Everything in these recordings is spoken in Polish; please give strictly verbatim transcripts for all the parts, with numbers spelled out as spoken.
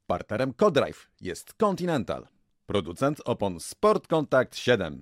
Partnerem CoDrive jest Continental, producent opon Sport Contact siedem.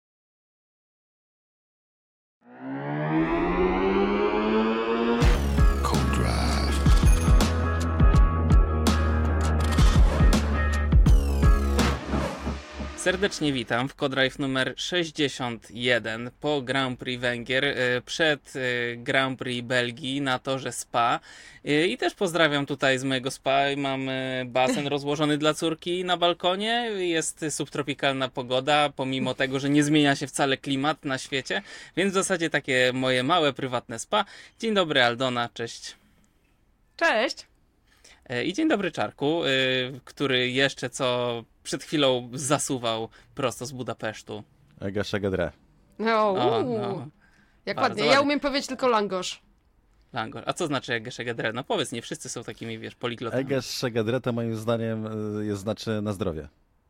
Serdecznie witam w CoDrive numer sześćdziesiąt jeden po Grand Prix Węgier, przed Grand Prix Belgii na torze Spa i też pozdrawiam tutaj z mojego Spa. Mam basen rozłożony dla córki na balkonie, jest subtropikalna pogoda, pomimo tego, że nie zmienia się wcale klimat na świecie, więc w zasadzie takie moje małe, prywatne Spa. Dzień dobry Aldona, cześć. Cześć. I dzień dobry Czarku, który jeszcze co przed chwilą zasuwał prosto z Budapesztu. Ega Szegedre. No, O, no. Jak Bardzo ładnie. ładnie. Ja umiem powiedzieć tylko langosz. Langor. A co znaczy Ege Szegedre? No powiedz, nie wszyscy są takimi, wiesz, poliglotami. Ega Szegedre to moim zdaniem y, jest znaczy na zdrowie.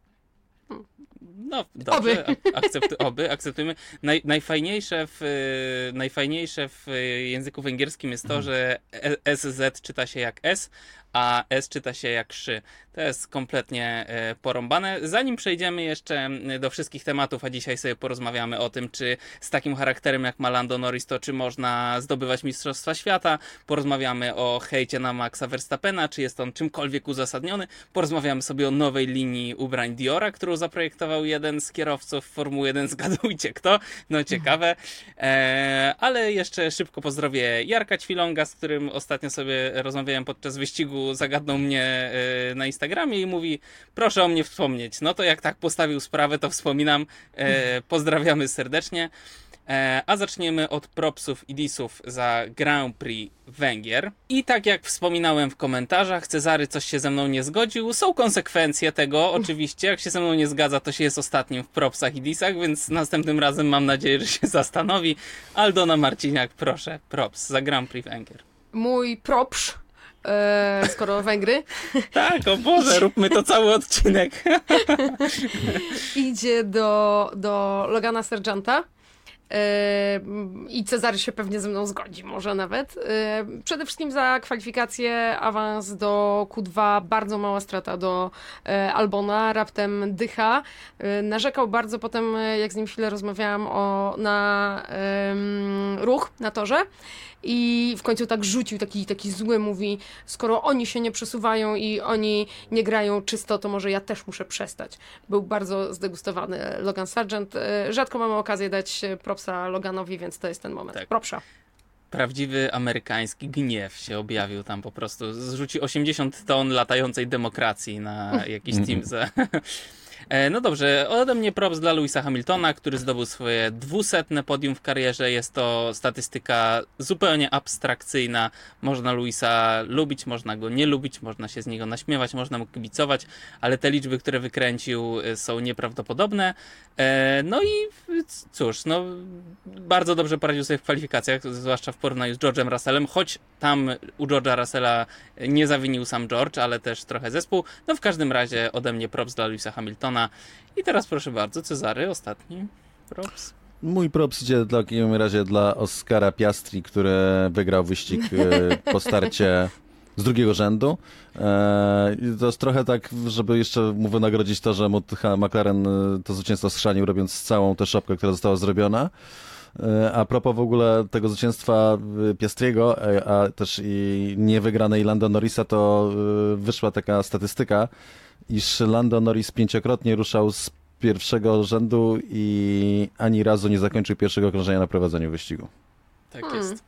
No dobrze, Oby. Akceptu, oby, akceptujmy. Naj, najfajniejsze, w, y, najfajniejsze w języku węgierskim jest to, że S Z czyta się jak S, a S czyta się jak szy. To jest kompletnie e, porąbane. Zanim przejdziemy jeszcze do wszystkich tematów, a dzisiaj sobie porozmawiamy o tym, czy z takim charakterem jak ma Lando Norris, to czy można zdobywać Mistrzostwa Świata, porozmawiamy o hejcie na Maxa Verstappena, czy jest on czymkolwiek uzasadniony, porozmawiamy sobie o nowej linii ubrań Diora, którą zaprojektował jeden z kierowców Formuły jeden, zgadujcie kto, no ciekawe, e, ale jeszcze szybko pozdrowię Jarka Ćwilonga, z którym ostatnio sobie rozmawiałem podczas wyścigu, zagadnął mnie e, na Instagramie i mówi, proszę o mnie wspomnieć. No to jak tak postawił sprawę, to wspominam. E, pozdrawiamy serdecznie. E, a zaczniemy od propsów i disów za Grand Prix Węgier. I tak jak wspominałem w komentarzach, Cezary coś się ze mną nie zgodził. Są konsekwencje tego, oczywiście. Jak się ze mną nie zgadza, to się jest ostatnim w propsach i disach, więc następnym razem mam nadzieję, że się zastanowi. Aldona Marciniak, proszę, props za Grand Prix Węgier. Mój propsz, e, skoro Węgry, Tak, o Boże, róbmy to cały odcinek. idzie do, do Logana Sargenta. E, I Cezary się pewnie ze mną zgodzi, może nawet. E, przede wszystkim za kwalifikację, awans do Q dwa, bardzo mała strata do e, Albona, raptem dycha. E, narzekał bardzo potem, e, jak z nim chwilę rozmawiałam, o, na em, ruch na torze. I w końcu tak rzucił, taki, taki zły, mówi, skoro oni się nie przesuwają i oni nie grają czysto, to może ja też muszę przestać. Był bardzo zdegustowany Logan Sargent. Rzadko mamy okazję dać propsa Loganowi, więc to jest ten moment. Tak. Propsza. Prawdziwy amerykański gniew się objawił tam po prostu. Zrzuci osiemdziesiąt ton latającej demokracji na jakiś team. Za... No dobrze, ode mnie props dla Lewisa Hamiltona, który zdobył swoje dwusetne podium w karierze. Jest to statystyka zupełnie abstrakcyjna. Można Lewisa lubić, można go nie lubić, można się z niego naśmiewać, można mu kibicować, ale te liczby, które wykręcił, są nieprawdopodobne. No i cóż, no bardzo dobrze poradził sobie w kwalifikacjach, zwłaszcza w porównaniu z George'em Russellem, choć tam u George'a Russella nie zawinił sam George, ale też trochę zespół. No w każdym razie ode mnie props dla Lewisa Hamiltona. I teraz proszę bardzo, Cezary, ostatni props. Mój props idzie w takim razie dla Oscara Piastri, który wygrał wyścig po starcie z drugiego rzędu. I to jest trochę tak, żeby jeszcze mu wynagrodzić to, że mu McLaren to zwycięstwo schrzanił, robiąc całą tę szopkę, która została zrobiona. A propos w ogóle tego zwycięstwa Piastriego, a też i niewygranej Lando Norrisa, to wyszła taka statystyka, iż Lando Norris pięciokrotnie ruszał z pierwszego rzędu i ani razu nie zakończył pierwszego okrążenia na prowadzeniu wyścigu. Tak Hmm. jest.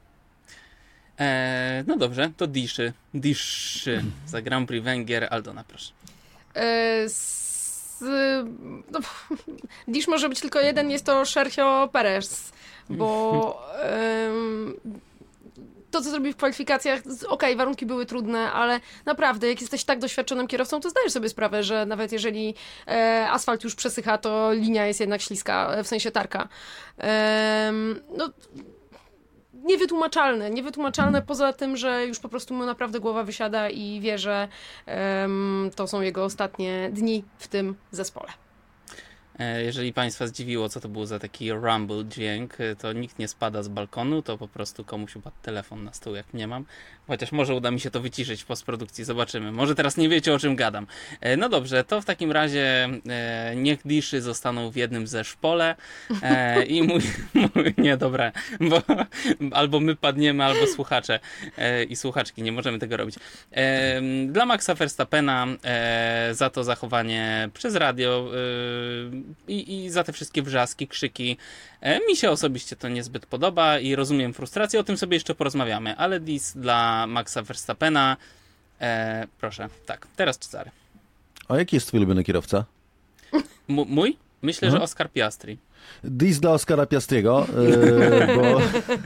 E, no dobrze, to diszy. Diszy za Grand Prix Węgier. Aldona, proszę. E, s, no, Dish może być tylko jeden, jest to Sergio Perez, bo em, to, co zrobił w kwalifikacjach, okej, okay, warunki były trudne, ale naprawdę, jak jesteś tak doświadczonym kierowcą, to zdajesz sobie sprawę, że nawet jeżeli e, asfalt już przesycha, to linia jest jednak śliska, w sensie tarka. E, no, niewytłumaczalne, niewytłumaczalne poza tym, że już po prostu mu naprawdę głowa wysiada i wie, że e, to są jego ostatnie dni w tym zespole. Jeżeli Państwa zdziwiło, co to był za taki rumble dźwięk, to nikt nie spada z balkonu, to po prostu komuś upadł telefon na stół, jak nie mam. Chociaż może uda mi się to wyciszyć w postprodukcji, zobaczymy. Może teraz nie wiecie, o czym gadam. No dobrze, to w takim razie niech diszy zostaną w jednym zeszpole i mój... mój nie, dobra, bo albo my padniemy, albo słuchacze i słuchaczki, nie możemy tego robić. Dla Maxa Verstappena za to zachowanie przez radio I, i za te wszystkie wrzaski, krzyki. E, mi się osobiście to niezbyt podoba i rozumiem frustrację, o tym sobie jeszcze porozmawiamy, ale dis dla Maxa Verstappena. E, proszę, tak, teraz Cezary. A jaki jest twój ulubiony kierowca? M- mój? Myślę, mhm. że Oscar Piastri. Dis dla Oscara Piastriego, yy, bo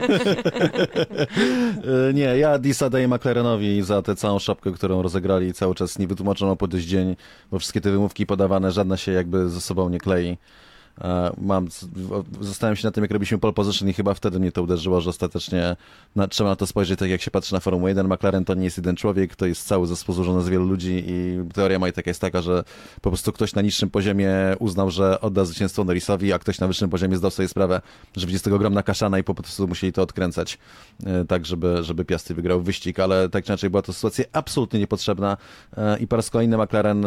yy, nie, ja disa daję McLarenowi za tę całą szopkę, którą rozegrali cały czas niewytłumaczoną po dość dzień, bo wszystkie te wymówki podawane, żadna się jakby ze sobą nie klei. Mam, zastanawiam się na tym, jak robiliśmy pole position i chyba wtedy mnie to uderzyło, że ostatecznie na, trzeba na to spojrzeć tak, jak się patrzy na Formułę jeden. McLaren to nie jest jeden człowiek, to jest cały zespół złożony z wielu ludzi i teoria Majteka jest taka, że po prostu ktoś na niższym poziomie uznał, że odda zwycięstwo Norrisowi, a ktoś na wyższym poziomie zdał sobie sprawę, że będzie z tego ogromna kaszana i po prostu musieli to odkręcać tak, żeby, żeby Piastri wygrał wyścig, ale tak czy inaczej była to sytuacja absolutnie niepotrzebna i po raz kolejny McLaren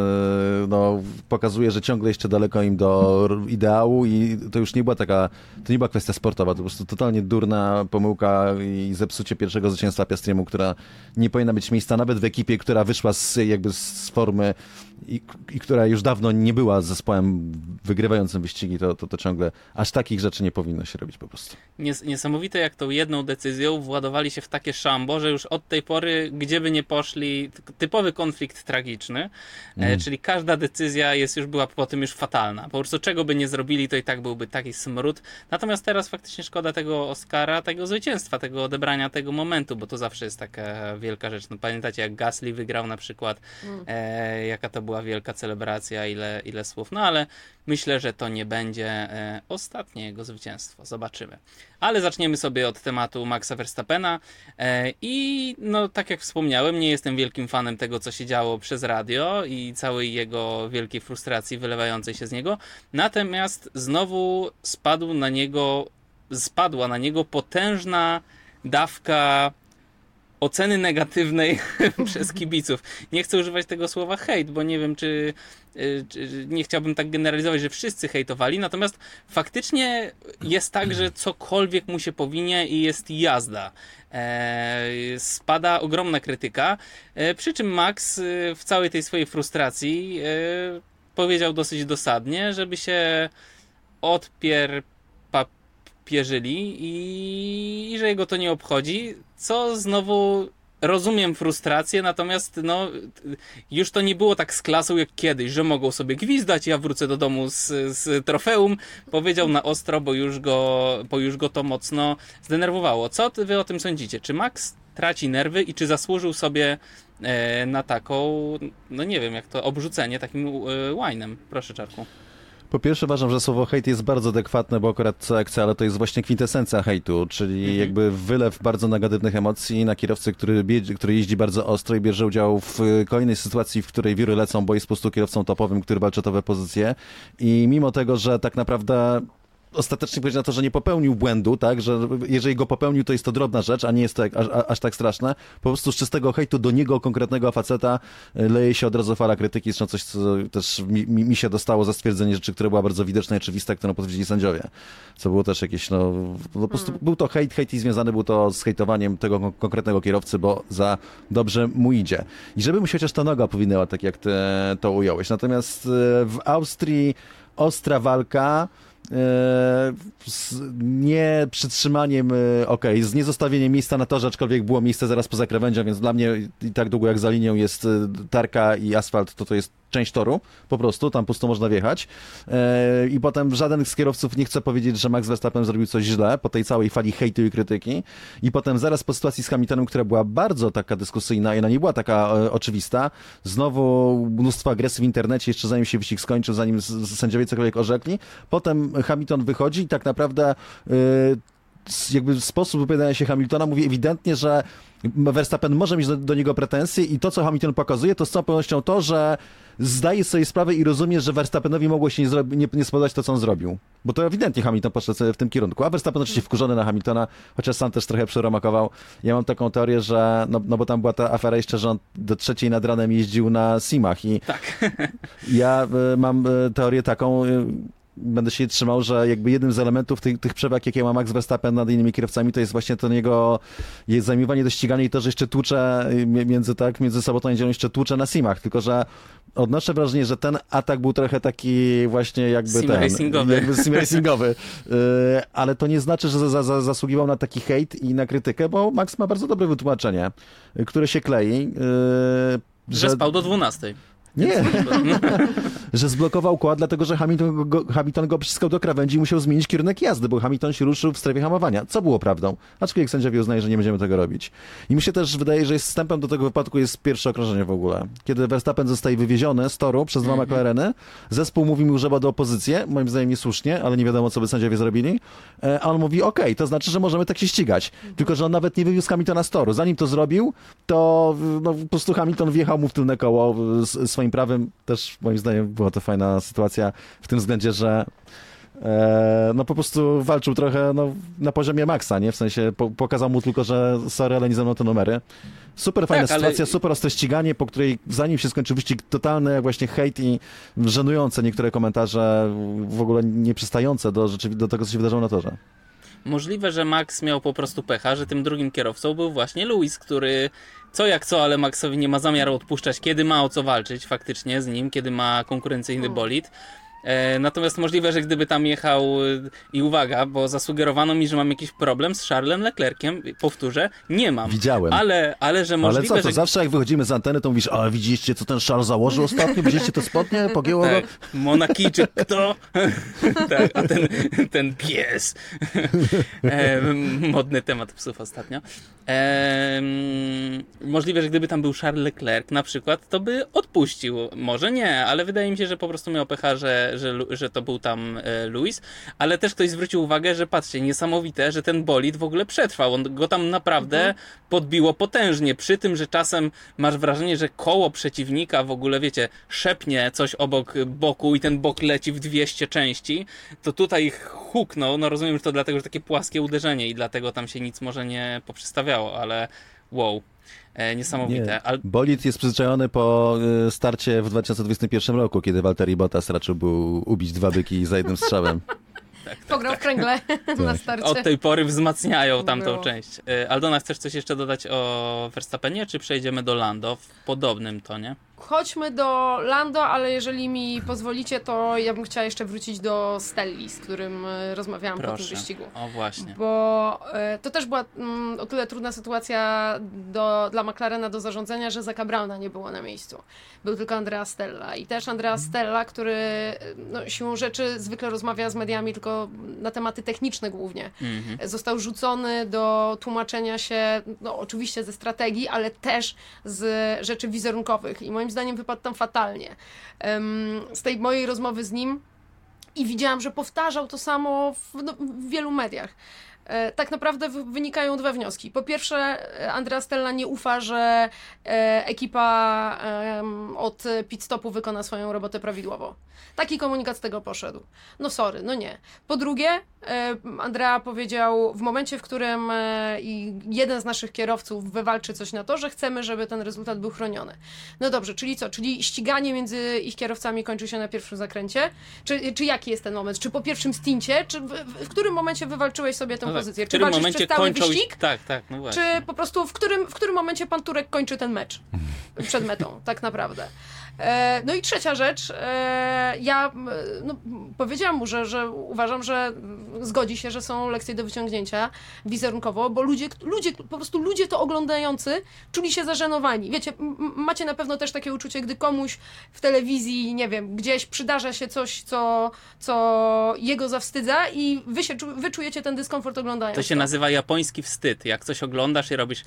no, pokazuje, że ciągle jeszcze daleko im do ideału i to już nie była taka, to nie była kwestia sportowa, to po prostu totalnie durna pomyłka i zepsucie pierwszego zwycięstwa Piastriemu, która nie powinna mieć miejsca nawet w ekipie, która wyszła z, jakby z formy i, i która już dawno nie była zespołem wygrywającym wyścigi, to, to, to ciągle aż takich rzeczy nie powinno się robić po prostu. Nies- niesamowite, jak tą jedną decyzją władowali się w takie szambo, że już od tej pory, gdzie by nie poszli, typowy konflikt tragiczny, mm. e, czyli każda decyzja jest już była po tym już fatalna. Po prostu czego by nie zrobili, to i tak byłby taki smród. Natomiast teraz faktycznie szkoda tego Oscara, tego zwycięstwa, tego odebrania tego momentu, bo to zawsze jest taka wielka rzecz. No, pamiętacie, jak Gasly wygrał na przykład, mm. e, jaka to była wielka celebracja, ile, ile słów. No ale myślę, że to nie będzie e, ostatnie jego zwycięstwo. Zobaczymy. Ale zaczniemy sobie od tematu Maxa Verstappena e, i no tak jak wspomniałem, nie jestem wielkim fanem tego, co się działo przez radio i całej jego wielkiej frustracji wylewającej się z niego. Natomiast znowu spadł na niego, spadła na niego potężna dawka oceny negatywnej przez kibiców. Nie chcę używać tego słowa hejt, bo nie wiem, czy, czy nie chciałbym tak generalizować, że wszyscy hejtowali, natomiast faktycznie jest tak, że cokolwiek mu się powinie i jest jazda. E, spada ogromna krytyka, e, przy czym Max e, w całej tej swojej frustracji e, powiedział dosyć dosadnie, żeby się odpier pierzyli i, i że jego to nie obchodzi, co znowu rozumiem frustrację, natomiast no już to nie było tak z klasą jak kiedyś, że mogą sobie gwizdać, ja wrócę do domu z, z trofeum, powiedział na ostro, bo już go, bo już go to mocno zdenerwowało. Co wy o tym sądzicie? Czy Max traci nerwy i czy zasłużył sobie e, na taką, no nie wiem jak to, obrzucenie takim e, łajnem? Proszę, Czarku. Po pierwsze uważam, że słowo hejt jest bardzo adekwatne, bo akurat co jak co, ale to jest właśnie kwintesencja hejtu, czyli mhm. jakby wylew bardzo negatywnych emocji na kierowcę, który, który jeździ bardzo ostro i bierze udział w kolejnej sytuacji, w której wiry lecą, bo jest po prostu kierowcą topowym, który walczy o topowe pozycje i mimo tego, że tak naprawdę ostatecznie powiedział na to, że nie popełnił błędu, tak, że jeżeli go popełnił, to jest to drobna rzecz, a nie jest to jak, aż, aż tak straszne. Po prostu z czystego hejtu do niego, konkretnego faceta, leje się od razu fala krytyki, zresztą coś, co też mi, mi się dostało za stwierdzenie rzeczy, która była bardzo widoczna i oczywista, którą potwierdzili sędziowie. Co było też jakieś, no, no po prostu hmm. był to hejt, hejt i związany był to z hejtowaniem tego konkretnego kierowcy, bo za dobrze mu idzie. I żeby mu się chociaż ta noga powinęła, tak jak ty to ująłeś. Natomiast w Austrii ostra walka, z nie przytrzymaniem, okej, okay, z niezostawieniem miejsca na torze, aczkolwiek było miejsce zaraz poza krawędzią, więc dla mnie i tak długo jak za linią jest tarka i asfalt, to to jest część toru, po prostu, tam pusto można wjechać. I potem żaden z kierowców nie chce powiedzieć, że Max Verstappen zrobił coś źle po tej całej fali hejtu i krytyki. I potem zaraz po sytuacji z Hamiltonem, która była bardzo taka dyskusyjna i ona nie była taka oczywista, znowu mnóstwo agresji w internecie, jeszcze zanim się wyścig skończył, zanim sędziowie cokolwiek orzekli. Potem Hamilton wychodzi i tak naprawdę jakby sposób wypowiadania się Hamiltona mówi ewidentnie, że Verstappen może mieć do, do niego pretensje i to, co Hamilton pokazuje, to z całą pewnością to, że zdajesz sobie sprawę i rozumiesz, że Verstappenowi mogło się nie, zrobi, nie, nie spodobać to, co on zrobił. Bo to ewidentnie Hamilton poszedł sobie w tym kierunku. A Verstappen oczywiście wkurzony na Hamiltona, chociaż sam też trochę przeromakował. Ja mam taką teorię, że, no, no bo tam była ta afera jeszcze, że on do trzeciej nad ranem jeździł na simach i Tak. ja y, mam y, teorię taką, y, będę się jej trzymał, że jakby jednym z elementów tych, tych przewag, jakie ma Max Verstappen nad innymi kierowcami, to jest właśnie to jego jej zajmowanie do ścigania i to, że jeszcze tłucze między, tak, między sobotą a niedzielą jeszcze tłucze na simach, tylko że odnoszę wrażenie, że ten atak był trochę taki właśnie jakby Sim ten, racingowy. jakby sim racingowy, yy, ale to nie znaczy, że za, za, zasługiwał na taki hejt i na krytykę, bo Max ma bardzo dobre wytłumaczenie, yy, które się klei. Yy, Że, że spał do dwunastej. Nie, że zblokował kład, dlatego że Hamilton go, Hamilton go przyciskał do krawędzi i musiał zmienić kierunek jazdy, bo Hamilton się ruszył w strefie hamowania, co było prawdą. Aczkolwiek sędziowie uznaje, że nie będziemy tego robić. I mi się też wydaje, że jest wstępem do tego wypadku jest pierwsze okrążenie w ogóle. Kiedy Verstappen zostaje wywieziony z toru przez dwa McLareny, zespół mówi mu, że ma do opozycję, moim zdaniem niesłusznie, ale nie wiadomo, co by sędziowie zrobili, a on mówi, okej, okay, to znaczy, że możemy tak się ścigać. Tylko że on nawet nie wywiózł Hamiltona z toru. Zanim to zrobił, to no, po prostu Hamilton wjechał mu w tylne koło swoim prawem. Też moim zdaniem była to fajna sytuacja w tym względzie, że e, no po prostu walczył trochę no, na poziomie Maxa, nie? W sensie po, pokazał mu tylko, że sorry, ale nie ze mną te numery. Super fajna Tak, ale- sytuacja, super ostre ściganie, po której zanim się skończy wyścig, totalny jak właśnie hejt i żenujące niektóre komentarze, w ogóle nieprzystające do, rzeczywi- do tego, co się wydarzyło na torze. Możliwe, że Max miał po prostu pecha, że tym drugim kierowcą był właśnie Lewis, który co jak co, ale Maxowi nie ma zamiaru odpuszczać, kiedy ma o co walczyć faktycznie z nim, kiedy ma konkurencyjny bolid. E, natomiast możliwe, że gdyby tam jechał e, i uwaga, bo zasugerowano mi, że mam jakiś problem z Charlesem Leclerciem, powtórzę, nie mam. Widziałem. Ale, ale że Ale możliwe, co, to że... zawsze jak wychodzimy z anteny, to mówisz, a widzieliście, co ten Charles założył ostatnio? Widzieliście to spodnie? Pogięło go? Tak, Monakijczyk kto? Tak, a ten, ten pies. E, modny temat psów ostatnio. E, możliwe, że gdyby tam był Charles Leclerc na przykład, to by odpuścił. Może nie, ale wydaje mi się, że po prostu miał pecha, że, że, że to był tam e, Lewis. Ale też ktoś zwrócił uwagę, że patrzcie, niesamowite, że ten bolid w ogóle przetrwał. On go tam naprawdę mhm. podbiło potężnie. Przy tym, że czasem masz wrażenie, że koło przeciwnika w ogóle, wiecie, szepnie coś obok boku i ten bok leci w dwieście części, to tutaj huknął. No rozumiem, że to dlatego, że takie płaskie uderzenie i dlatego tam się nic może nie poprzestawiało, ale wow. E, niesamowite. Nie. Al... Bolid jest przyzwyczajony po y, starcie w dwa tysiące dwudziestym pierwszym roku, kiedy Valtteri Bottas raczył był ubić dwa byki za jednym strzałem. Tak, tak, Pograł tak. w kręgle na starcie. Od tej pory wzmacniają tamtą Było. część. E, Aldona, chcesz coś jeszcze dodać o Verstappenie, czy przejdziemy do Lando w podobnym tonie? Chodźmy do Lando, ale jeżeli mi pozwolicie, to ja bym chciała jeszcze wrócić do Stelli, z którym e, rozmawiałam po tym Proszę. wyścigu. O właśnie. Bo e, to też była mm, o tyle trudna sytuacja do, dla McLarena do zarządzania, że Zacka Browna nie było na miejscu. Był tylko Andrea Stella. I też Andrea Stella, który no, siłą rzeczy zwykle rozmawia z mediami tylko na tematy techniczne głównie. Mhm. Został rzucony do tłumaczenia się, no oczywiście ze strategii, ale też z rzeczy wizerunkowych. I moim zdaniem wypadł tam fatalnie. Um, z tej mojej rozmowy z nim i widziałam, że powtarzał to samo w, no, w wielu mediach. E, tak naprawdę w, wynikają dwa wnioski. Po pierwsze, Andrea Stella nie ufa, że e, ekipa e, od pit stopu wykona swoją robotę prawidłowo. Taki komunikat z tego poszedł. No sorry, no nie. Po drugie, e, Andrea powiedział w momencie, w którym e, i jeden z naszych kierowców wywalczy coś na to, że chcemy, żeby ten rezultat był chroniony. No dobrze, czyli co? Czyli ściganie między ich kierowcami kończy się na pierwszym zakręcie? Czy, czy jaki jest ten moment? Czy po pierwszym stincie? Czy w, w którym momencie wywalczyłeś sobie tę No tak, pozycję? w Czy którym walczysz momencie przez cały kończą... wyścig? Tak, tak, no właśnie. Czy po prostu w którym, w którym momencie pan Turek kończy ten mecz przed metą, tak naprawdę. E, no i trzecia rzecz, e, ja m, no, powiedziałam mu, że, że uważam, że zgodzi się, że są lekcje do wyciągnięcia wizerunkowo, bo ludzie, ludzie, po prostu ludzie to oglądający czuli się zażenowani. Wiecie, m, macie na pewno też takie uczucie, gdy komuś w telewizji, nie wiem, gdzieś przydarza się coś, co, co jego zawstydza i wy, się, wy czujecie ten dyskomfort oglądając. To się nazywa japoński wstyd. Jak coś oglądasz i robisz...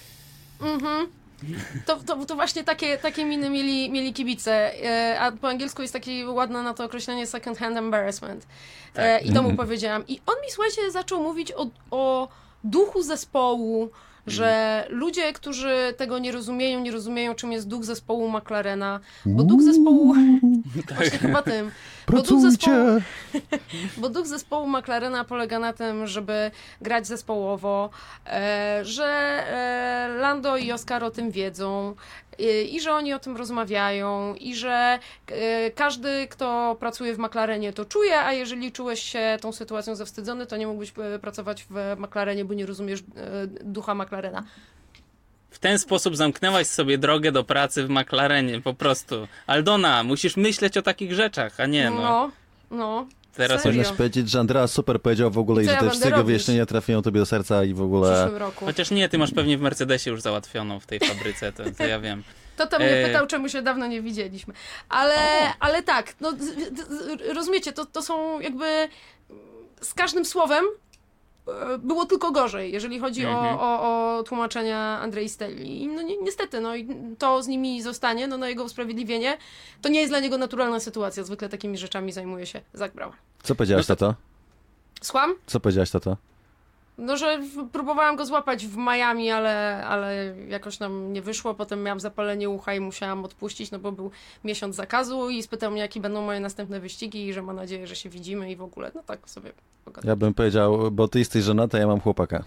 Mhm. To, to, to właśnie takie, takie miny mieli, mieli kibice, e, a po angielsku jest takie ładne na to określenie second hand embarrassment. E, I to mu powiedziałam. I on mi, słuchajcie, zaczął mówić o, o duchu zespołu, że ludzie, którzy tego nie rozumieją, nie rozumieją, czym jest duch zespołu McLarena, bo duch zespołu... Właśnie chyba tym. Bo duch, zespołu, bo duch zespołu McLarena polega na tym, żeby grać zespołowo, e, że e, Lando i Oscar o tym wiedzą e, i że oni o tym rozmawiają i że e, każdy, kto pracuje w McLarenie, to czuje, a jeżeli czułeś się tą sytuacją zawstydzony, to nie mógłbyś e, pracować w McLarenie, bo nie rozumiesz e, ducha McLarena. W ten sposób zamknęłaś sobie drogę do pracy w McLarenie, po prostu. Aldona, musisz myśleć o takich rzeczach, a nie no. No, no. Teraz serio. Powinnaś powiedzieć, że Andrea super powiedział w ogóle i Co że ja te będę wszystkie robić? wyjaśnienia trafiają tobie do serca i w W ogóle... przyszłym roku. Chociaż nie, ty masz pewnie w Mercedesie już załatwioną w tej fabryce, to, to ja wiem. To to mnie E. pytał, czemu się dawno nie widzieliśmy. Ale, ale tak, no, z- z- rozumiecie, to, to są jakby z każdym słowem e, było tylko gorzej, jeżeli chodzi Mhm. o, o, o tłumaczenia Andrei Stelli. I no ni- niestety, no i to z nimi zostanie, no na jego usprawiedliwienie. To nie jest dla niego naturalna sytuacja. Zwykle takimi rzeczami zajmuje się Zach Brown. Co powiedziałaś, No to- tato? Słucham? Co powiedziałaś, tato? No, że w- próbowałam go złapać w Miami, ale, ale jakoś nam nie wyszło. Potem miałam zapalenie ucha i musiałam odpuścić, no bo był miesiąc zakazu i spytał mnie, jakie będą moje następne wyścigi i że ma nadzieję, że się widzimy i w ogóle. No tak sobie pogadam. Ja bym powiedział, bo ty jesteś żonata, ja mam chłopaka.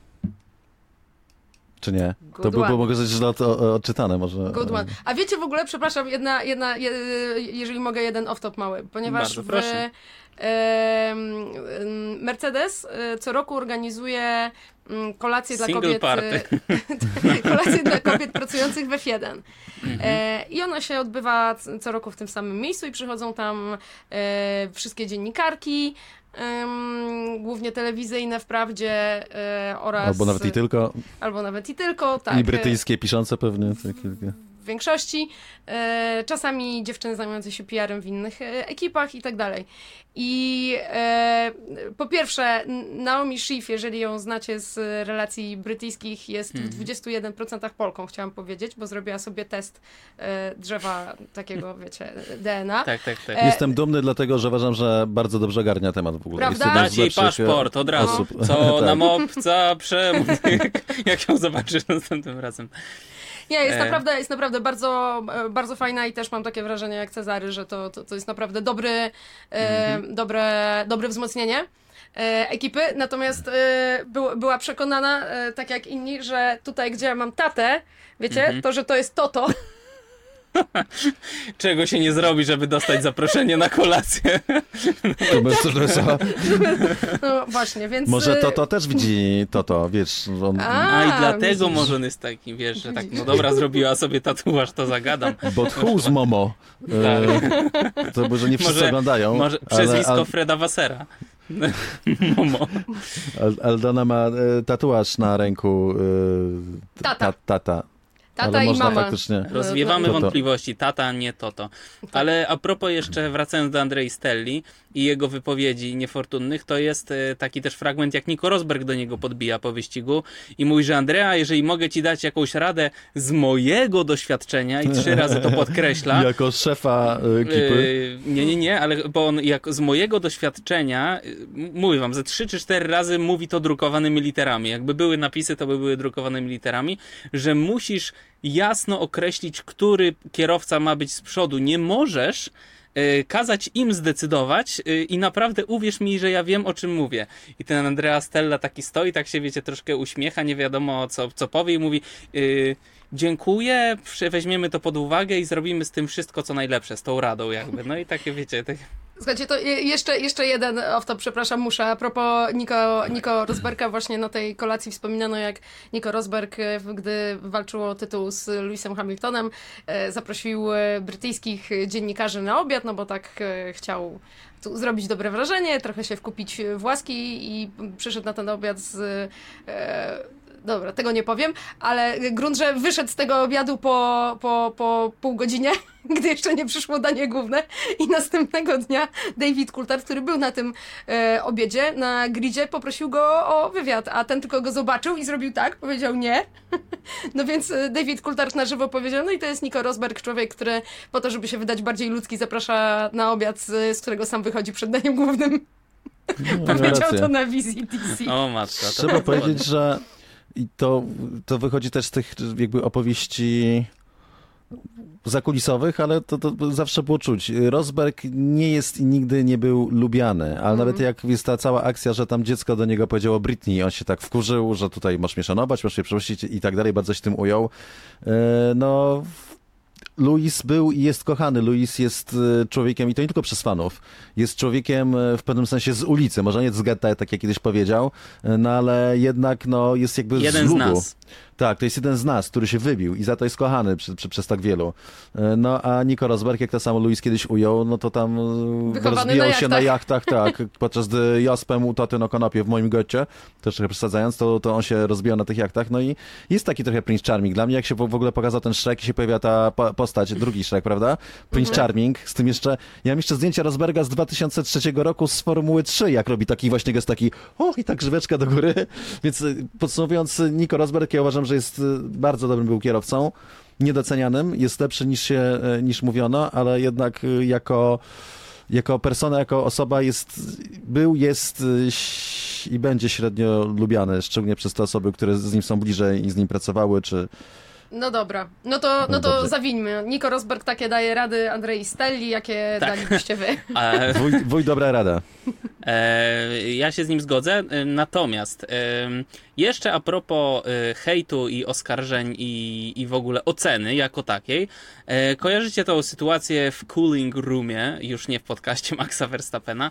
Czy nie? To Good by było one. mogło być źle od- o- odczytane może. Good one. A wiecie w ogóle, przepraszam, jedna, jedna, je, jeżeli mogę, jeden off-top mały, ponieważ Bardzo w, proszę. em, Mercedes e, co roku organizuje mm, kolację dla Single kobiet party. kolację dla kobiet pracujących w F jeden. E, I ona się odbywa c- co roku w tym samym miejscu i przychodzą tam e, wszystkie dziennikarki, em, głównie telewizyjne wprawdzie e, oraz... Albo nawet i tylko. Albo nawet i tylko, tak. I brytyjskie piszące pewnie. To kilka. W większości. E, czasami dziewczyny zajmujące się P R-em w innych e, ekipach i tak dalej. I e, po pierwsze, N- Naomi Schiff, jeżeli ją znacie z relacji brytyjskich, jest w dwudziestu jeden procent Polką, chciałam powiedzieć, bo zrobiła sobie test e, drzewa takiego, wiecie, D N A. Tak, tak, tak. E, Jestem dumny dlatego, że uważam, że bardzo dobrze ogarnia temat w ogóle. Prawda? Jest jedną z Dać jej lepszych, e, paszport od razu. osób. Co Tak. nam obca przemówił, jak ją zobaczysz następnym razem. Nie, jest E. naprawdę, jest naprawdę bardzo, e, bardzo fajna i też mam takie wrażenie jak Cezary, że to, to, to jest naprawdę dobry, e, Mhm. dobre, dobre wzmocnienie e, ekipy. Natomiast e, był, była przekonana, e, tak jak inni, że tutaj, gdzie ja mam tatę, wiecie, Mhm. to, że to jest Toto. Czego się nie zrobi, żeby dostać zaproszenie na kolację. To Mercedesa. No właśnie, więc... Może e, Toto też widzi Toto, wiesz. On, A, A, i dlatego widzisz. może on jest taki, wiesz, że tak, no dobra, zrobiła sobie tatuaż, to zagadam. Bo tchu z Momo. E, to może nie wszyscy Może- oglądają. Może ale przezwisko Al, Freda Wassera. Momo. Al, Aldona ma e, tatuaż na ręku. E, Tata. Ta, tata. Tata ale i można mama. faktycznie. Rozwiewamy Toto. wątpliwości, tata, nie Toto. Ale a propos jeszcze, wracając do Andrei Stelli i jego wypowiedzi niefortunnych, to jest e, taki też fragment, jak Nico Rosberg do niego podbija po wyścigu i mówi, że Andrea, jeżeli mogę ci dać jakąś radę z mojego doświadczenia i trzy razy to podkreśla, Jako szefa e, ekipy. Yy, nie, nie, nie, ale bo on jak z mojego doświadczenia, yy, m- mówię wam, ze trzy czy cztery razy mówi to drukowanymi literami. Jakby były napisy, to by były drukowanymi literami, że musisz jasno określić, który kierowca ma być z przodu. Nie możesz yy, kazać im zdecydować yy, i naprawdę uwierz mi, że ja wiem, o czym mówię. I ten Andrea Stella taki stoi, tak się wiecie, troszkę uśmiecha, nie wiadomo co, co powie i mówi yy, dziękuję, przy- weźmiemy to pod uwagę i zrobimy z tym wszystko, co najlepsze, z tą radą jakby. No i takie, wiecie, tak... Słuchajcie, to je- jeszcze, jeszcze jeden off-top, przepraszam, muszę. A propos Nico, Nico Rosberga, właśnie na tej kolacji wspominano, jak Nico Rosberg, e, gdy walczył o tytuł z Lewisem Hamiltonem, e, zaprosił e, brytyjskich dziennikarzy na obiad, no bo tak e, chciał tu zrobić dobre wrażenie, trochę się wkupić w łaski i przyszedł na ten obiad z... E, Dobra, tego nie powiem, ale grunt, że wyszedł z tego obiadu po, po, po pół godzinie, gdy jeszcze nie przyszło danie główne i następnego dnia David Coulthard, który był na tym e, obiedzie, na gridzie, poprosił go o wywiad, a ten tylko go zobaczył i zrobił tak, powiedział nie. No więc e, David Coulthard na żywo powiedział, no i to jest Nico Rosberg, człowiek, który po to, żeby się wydać bardziej ludzki, zaprasza na obiad, z, z którego sam wychodzi przed daniem głównym. No, ma Powiedział rację. to na wizji T C. O matko. To Trzeba powiedzieć, że i to, to wychodzi też z tych jakby opowieści zakulisowych, ale to, to zawsze było czuć. Rosberg nie jest i nigdy nie był lubiany, ale mm. nawet jak jest ta cała akcja, że tam dziecko do niego powiedziało Britney, on się tak wkurzył, że tutaj masz mnie szanować, masz mnie przeprosić i tak dalej, bardzo się tym ujął. No... Lewis był i jest kochany. Lewis jest człowiekiem, i to nie tylko przez fanów, jest człowiekiem w pewnym sensie z ulicy. Może nie z getta, tak jak kiedyś powiedział, no ale jednak no, jest jakby jeden z ludu. z nas. Tak, to jest jeden z nas, który się wybił i za to jest kochany przy, przy, przez tak wielu. No a Nico Rosberg, jak to samo Lewis kiedyś ujął, no to tam Wychowany rozbijał na się na jachtach, tak, podczas gdy ja spałem u taty na kanapie w moim getcie, też trochę przesadzając, to, to on się rozbijał na tych jachtach, no i jest taki trochę Prince Charming. Dla mnie, jak się w ogóle pokazał ten Shrek i się pojawia ta postać, drugi Shrek, prawda? Prince mhm. Charming, z tym jeszcze, ja mam jeszcze zdjęcia Rosberga z dwa tysiące trzeciego roku z Formuły trzy, jak robi taki właśnie gest taki, o i tak grzyweczka do góry, więc podsumowując, Nico Rosberg, ja uważam, że jest bardzo dobrym był kierowcą, niedocenianym, jest lepszy niż się, niż mówiono, ale jednak jako, jako persona, jako osoba jest, był, jest i będzie średnio lubiany, szczególnie przez te osoby, które z nim są bliżej i z nim pracowały, czy... No dobra, no to, no, no to zawińmy. Nico Rosberg takie daje rady Andrei Stelli, jakie tak. dalibyście wy? Wuj, wuj, dobra rada. E, ja się z nim zgodzę, natomiast e, jeszcze a propos e, hejtu i oskarżeń i, i w ogóle oceny jako takiej, e, kojarzycie tą sytuację w cooling roomie, już nie w podcaście Maxa Verstappena,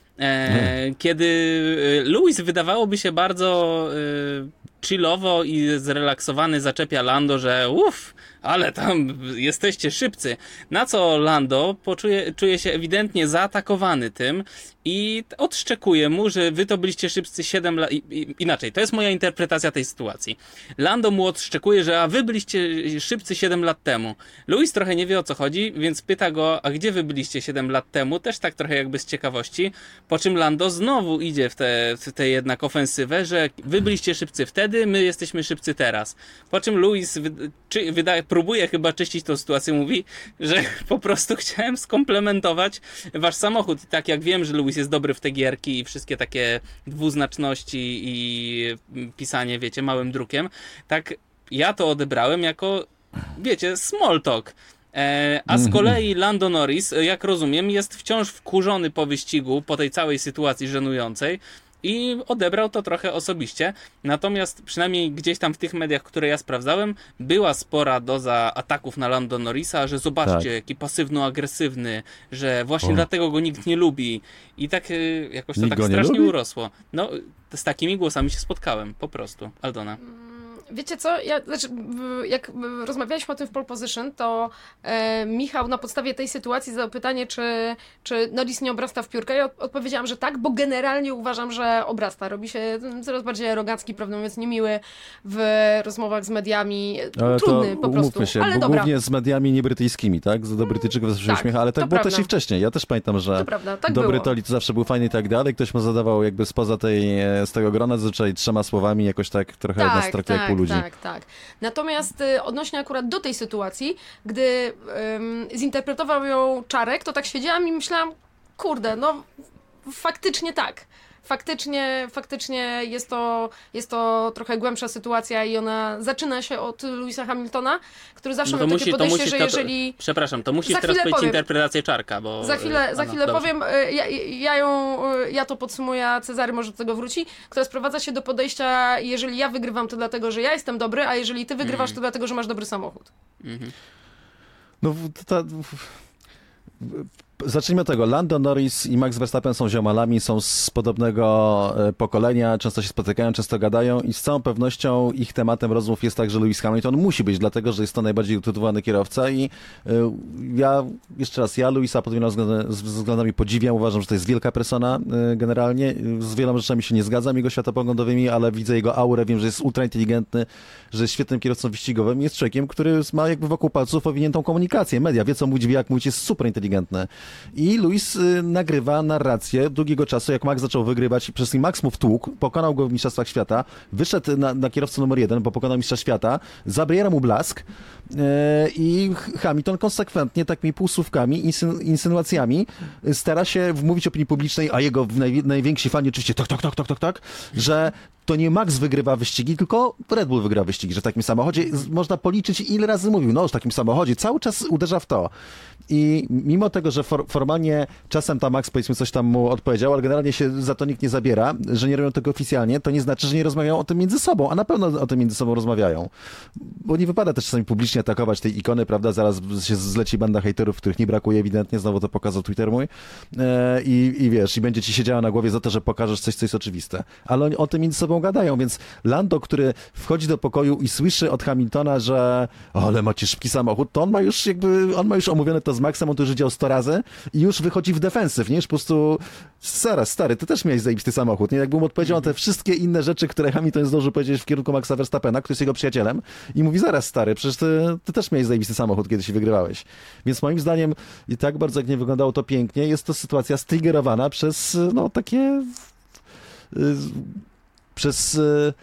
e, kiedy Lewis wydawałoby się bardzo e, chillowo i zrelaksowany zaczepia Lando, że uff, ale tam jesteście szybcy. Na co Lando poczuje, czuje się ewidentnie zaatakowany tym i odszczekuje mu, że wy to byliście szybcy siedem lat... Inaczej, to jest moja interpretacja tej sytuacji. Lando mu odszczekuje, że a wy byliście szybcy siedem lat temu. Lewis trochę nie wie, o co chodzi, więc pyta go, a gdzie wy byliście siedem lat temu? Też tak trochę jakby z ciekawości. Po czym Lando znowu idzie w tę w te jednak ofensywę, że wy byliście szybcy wtedy, my jesteśmy szybcy teraz. Po czym Lewis wy, czy, wydaje, próbuje chyba czyścić tą sytuację, mówi, że po prostu chciałem skomplementować wasz samochód. I tak jak wiem, że Lewis jest dobry w te gierki i wszystkie takie dwuznaczności i pisanie, wiecie, małym drukiem, tak ja to odebrałem jako, wiecie, small talk. E, a z kolei Lando Norris, jak rozumiem, jest wciąż wkurzony po wyścigu, po tej całej sytuacji żenującej, i odebrał to trochę osobiście. Natomiast przynajmniej gdzieś tam w tych mediach, które ja sprawdzałem, była spora doza ataków na Lando Norrisa, że zobaczcie, tak. jaki pasywno-agresywny, że właśnie o. dlatego go nikt nie lubi. I tak jakoś to nikt tak strasznie urosło. No, z takimi głosami się spotkałem, po prostu. Aldona. Wiecie co, ja, znaczy, jak rozmawialiśmy o tym w Pole Position, to e, Michał na podstawie tej sytuacji zadał pytanie, czy, czy Norris nie obrasta w piórkę. Ja odpowiedziałam, że tak, bo generalnie uważam, że obrasta. Robi się coraz bardziej arogancki, prawdę mówiąc, niemiły w rozmowach z mediami. Ale trudny to po prostu. Się, ale bo dobra. Głównie z mediami niebrytyjskimi, tak? Do Brytyjczyków zawsze się tak, uśmiecha, ale tak było prawda. też i wcześniej. Ja też pamiętam, że to prawda, tak do było. Brytoli to zawsze był fajny i tak dalej. Ktoś mu zadawał jakby spoza tej, z tego grona, zazwyczaj trzema słowami, jakoś tak trochę tak, nas traktuje tak, jak pół ludzi. Tak, tak. Natomiast y, odnośnie akurat do tej sytuacji, gdy y, zinterpretował ją Czarek, to tak siedziałam i myślałam, kurde, no faktycznie tak. Faktycznie, faktycznie jest to, jest to trochę głębsza sytuacja i ona zaczyna się od Lewisa Hamiltona, który zawsze no miał musi, takie podejście, musi, że to, jeżeli... Przepraszam, to musisz teraz powiedzieć interpretację Czarka, bo... Za chwilę, ano, za chwilę dobrze. powiem, ja, ja ją, ja to podsumuję, a Cezary może do tego wróci, która sprowadza się do podejścia, jeżeli ja wygrywam, to dlatego, że ja jestem dobry, a jeżeli ty wygrywasz, mm. to dlatego, że masz dobry samochód. Mm-hmm. No ta... Zacznijmy od tego. Lando Norris i Max Verstappen są ziomalami, są z podobnego pokolenia, często się spotykają, często gadają i z całą pewnością ich tematem rozmów jest także Lewis Hamilton. Musi być, dlatego że jest to najbardziej utytułowany kierowca i ja, jeszcze raz, ja Lewisa pod wieloma względami podziwiam, uważam, że to jest wielka persona generalnie. Z wieloma rzeczami się nie zgadzam, jego światopoglądowymi, ale widzę jego aurę, wiem, że jest ultrainteligentny, że jest świetnym kierowcą wyścigowym, jest człowiekiem, który ma jakby wokół palców powiniętą komunikację. Media wie, co mówić, wie, jak mówić, jest super inteligentny. I Lewis y, nagrywa narrację długiego czasu, jak Max zaczął wygrywać, przez chwilę Max mu wtłukł, pokonał go w Mistrzostwach Świata, wyszedł na, na kierowcę numer jeden, bo pokonał Mistrza Świata, zabiera mu blask y, i Hamilton konsekwentnie takimi półsłówkami, insyn, insynuacjami stara się wmówić opinii publicznej, a jego naj, najwięksi fani oczywiście tak, tak, tak, tak, tak, tak, że to nie Max wygrywa wyścigi, tylko Red Bull wygrywa wyścigi, że w takim samochodzie z- można policzyć, ile razy mówił, no, w takim samochodzie, cały czas uderza w to. I mimo tego, że for, formalnie czasem ta Max, powiedzmy, coś tam mu odpowiedział, ale generalnie się za to nikt nie zabiera, że nie robią tego oficjalnie, to nie znaczy, że nie rozmawiają o tym między sobą, a na pewno o tym między sobą rozmawiają. Bo nie wypada też czasami publicznie atakować tej ikony, prawda, zaraz się zleci banda hejterów, których nie brakuje ewidentnie, znowu to pokazał Twitter mój, e, i, i wiesz, i będzie ci siedziała na głowie za to, że pokażesz coś, co jest oczywiste. Ale oni o tym między sobą gadają, więc Lando, który wchodzi do pokoju i słyszy od Hamiltona, że o, ale macie szybki samochód, to on ma już jakby, on ma już omówione to z Maxem, on to już widział sto razy i już wychodzi w defensyw, nie? Już po prostu zaraz, stary, ty też miałeś zajebisty samochód, nie? Jakby mu odpowiedział na te wszystkie inne rzeczy, które Hamilton zdążył powiedzieć w kierunku Maxa Verstappena, który jest jego przyjacielem i mówi, zaraz, stary, przecież ty, ty też miałeś zajebisty samochód, kiedy się wygrywałeś. Więc moim zdaniem i tak bardzo jak nie wyglądało to pięknie, jest to sytuacja striggerowana przez, no, takie y, przez y,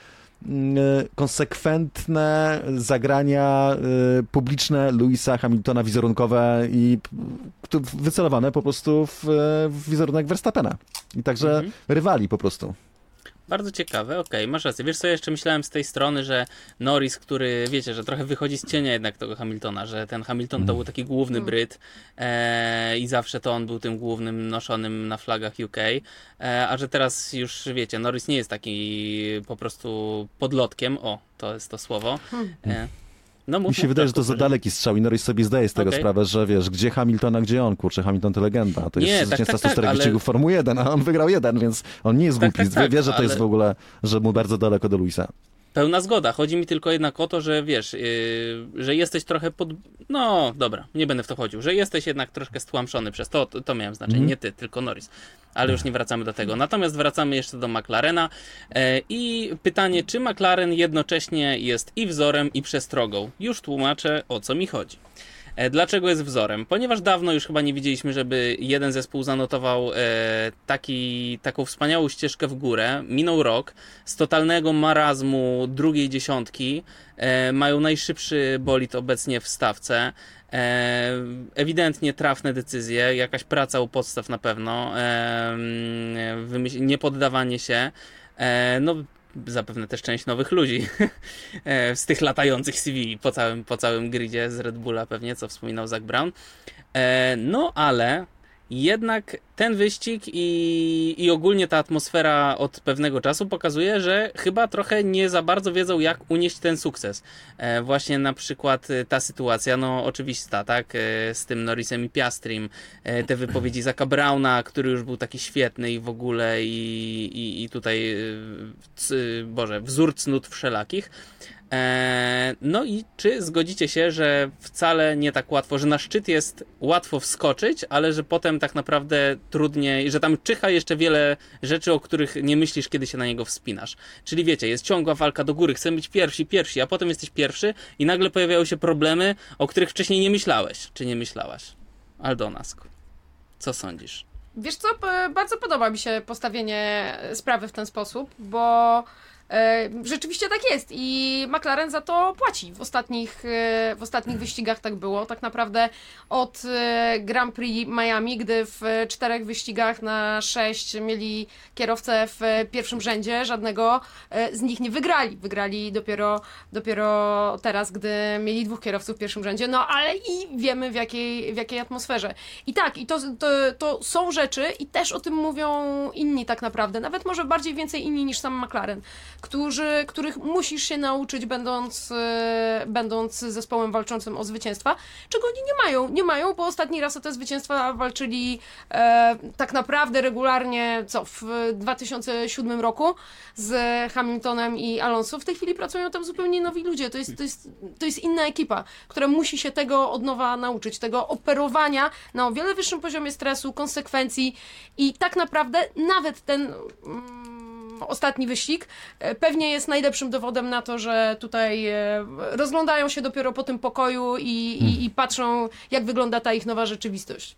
y, konsekwentne zagrania y, publiczne Lewisa Hamiltona, wizerunkowe i p- wycelowane po prostu w, w wizerunek Verstappena. I także Mhm. rywali po prostu. Bardzo ciekawe, okej, masz rację. Wiesz co, ja jeszcze myślałem z tej strony, że Norris, który, wiecie, że trochę wychodzi z cienia jednak tego Hamiltona, że ten Hamilton to był taki główny Bryt e, i zawsze to on był tym głównym noszonym na flagach U K, e, a że teraz już, wiecie, Norris nie jest taki po prostu podlotkiem, o, to jest to słowo. E, no, mów, Mi się mów, wydaje, że to Piotrku, za daleki strzał i Norris sobie zdaje z tego Okej. sprawę, że wiesz, gdzie Hamiltona, gdzie on, kurczę, Hamilton to legenda. To Nie, jest tak, zwycięzca tak, stu tak, czterech ale- wyścigów Formuły jeden, a on wygrał jeden, więc on nie jest Tak, głupi. tak, tak, Wie, że to jest ale- w ogóle, że mu bardzo daleko do Luisa. Pełna zgoda. Chodzi mi tylko jednak o to, że wiesz, yy, że jesteś trochę pod... No, dobra, nie będę w to chodził. Że jesteś jednak troszkę stłamszony przez to. To, to miałem znaczenie. Mhm. Nie ty, tylko Norris. Ale już nie wracamy do tego. Natomiast wracamy jeszcze do McLarena. E, I pytanie, czy McLaren jednocześnie jest i wzorem, i przestrogą? Już tłumaczę, o co mi chodzi. E, Dlaczego jest wzorem? Ponieważ dawno już chyba nie widzieliśmy, żeby jeden zespół zanotował e, taki, taką wspaniałą ścieżkę w górę. Minął rok z totalnego marazmu drugiej dziesiątki. E, mają najszybszy bolid obecnie w stawce. E, ewidentnie trafne decyzje, jakaś praca u podstaw na pewno, e, wymyśl- niepoddawanie się. E, no, zapewne też część nowych ludzi e, z tych latających C V po całym, po całym gridzie z Red Bulla pewnie, co wspominał Zach Brown. E, no ale jednak ten wyścig i, i ogólnie ta atmosfera od pewnego czasu pokazuje, że chyba trochę nie za bardzo wiedzą, jak unieść ten sukces. E, właśnie na przykład e, ta sytuacja, no oczywista, tak, e, z tym Norrisem i Piastrim, e, te wypowiedzi Zacha Browna, który już był taki świetny i w ogóle i, i, i tutaj, e, c, Boże, wzór cnót wszelakich. Eee, no i czy zgodzicie się, że wcale nie tak łatwo, że na szczyt jest łatwo wskoczyć, ale że potem tak naprawdę trudniej, że tam czyha jeszcze wiele rzeczy, o których nie myślisz, kiedy się na niego wspinasz. Czyli wiecie, jest ciągła walka do góry, chcemy być pierwsi, pierwsi, a potem jesteś pierwszy i nagle pojawiają się problemy, o których wcześniej nie myślałeś, czy nie myślałaś. Aldonask, co sądzisz? Wiesz co, p- bardzo podoba mi się postawienie sprawy w ten sposób, bo e, rzeczywiście tak jest i McLaren za to płaci. W ostatnich, e, w ostatnich wyścigach tak było. Tak naprawdę od e, Grand Prix Miami, gdy w czterech wyścigach na sześć mieli kierowcę w pierwszym rzędzie, żadnego e, z nich nie wygrali. Wygrali dopiero, dopiero teraz, gdy mieli dwóch kierowców w pierwszym rzędzie, no ale i wiemy w jakiej, w jakiej atmosferze. I tak, i to, to, to są rzeczy i też o tym mówią inni tak naprawdę, nawet może bardziej więcej inni niż sam McLaren, którzy, których musisz się nauczyć będąc, e, będąc zespołem walczącym o zwycięstwa, czego oni nie mają, nie mają, bo ostatni raz o te zwycięstwa walczyli e, tak naprawdę regularnie, co, w dwa tysiące siódmym roku z Hamiltonem i Alonso. W tej chwili pracują tam zupełnie nowi ludzie, to jest, to jest, to jest inna ekipa, która musi się tego od nowa nauczyć, tego operowania na o wiele wyższym poziomie stresu, konsekwencji i tak naprawdę nawet ten mm, ostatni wyścig e, pewnie jest najlepszym dowodem na to, że tutaj e, rozglądają się dopiero po tym pokoju i, i, i patrzą, jak wygląda ta ich nowa rzeczywistość.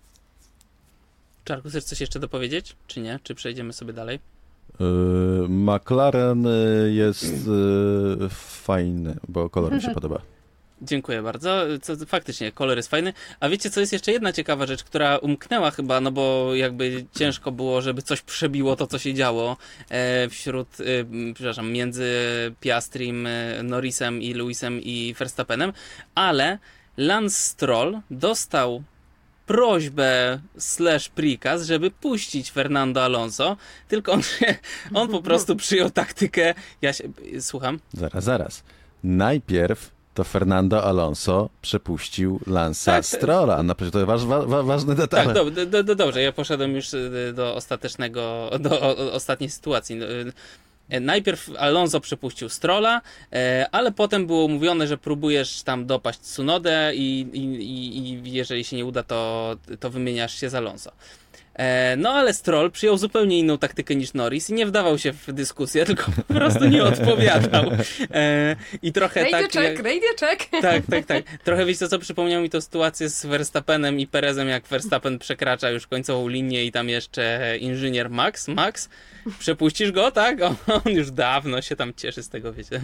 Czarku, chcesz coś jeszcze dopowiedzieć, czy nie? Czy przejdziemy sobie dalej? Yy, McLaren yy, jest yy, fajny, bo kolor mi się podoba. Dziękuję bardzo. Co, faktycznie, kolor jest fajny. A wiecie, co jest jeszcze jedna ciekawa rzecz, która umknęła chyba, no bo jakby ciężko było, żeby coś przebiło to, co się działo e, wśród, e, przepraszam, między Piastrim, e, Norrisem i Lewisem i Verstappenem, ale Lance Stroll dostał prośbę slash prikaz, żeby puścić Fernando Alonso, tylko on, się, on po prostu przyjął taktykę, ja się, słucham? Zaraz, zaraz. Najpierw to Fernando Alonso przepuścił Lance'a Tak, Strolla. No, to jest wa- wa- ważny detal. Tak, do, do, do, dobrze, ja poszedłem już y, do ostatecznego, do o, o, ostatniej sytuacji. Y, Najpierw Alonso przepuścił Strolla, e, ale potem było mówione, że próbujesz tam dopaść Tsunodę i, i, i, i jeżeli się nie uda, to, to wymieniasz się z Alonso. E, no ale Stroll przyjął zupełnie inną taktykę niż Norris i nie wdawał się w dyskusję, tylko po prostu nie odpowiadał. E, I trochę Radio tak... check, radio check. Tak, tak, tak. Trochę wiecie co, przypomniał mi to sytuację z Verstappenem i Perezem, jak Verstappen przekracza już końcową linię i tam jeszcze inżynier Max, Max, przepuścisz go, tak? On, on już dawno się tam cieszy z tego, wiecie.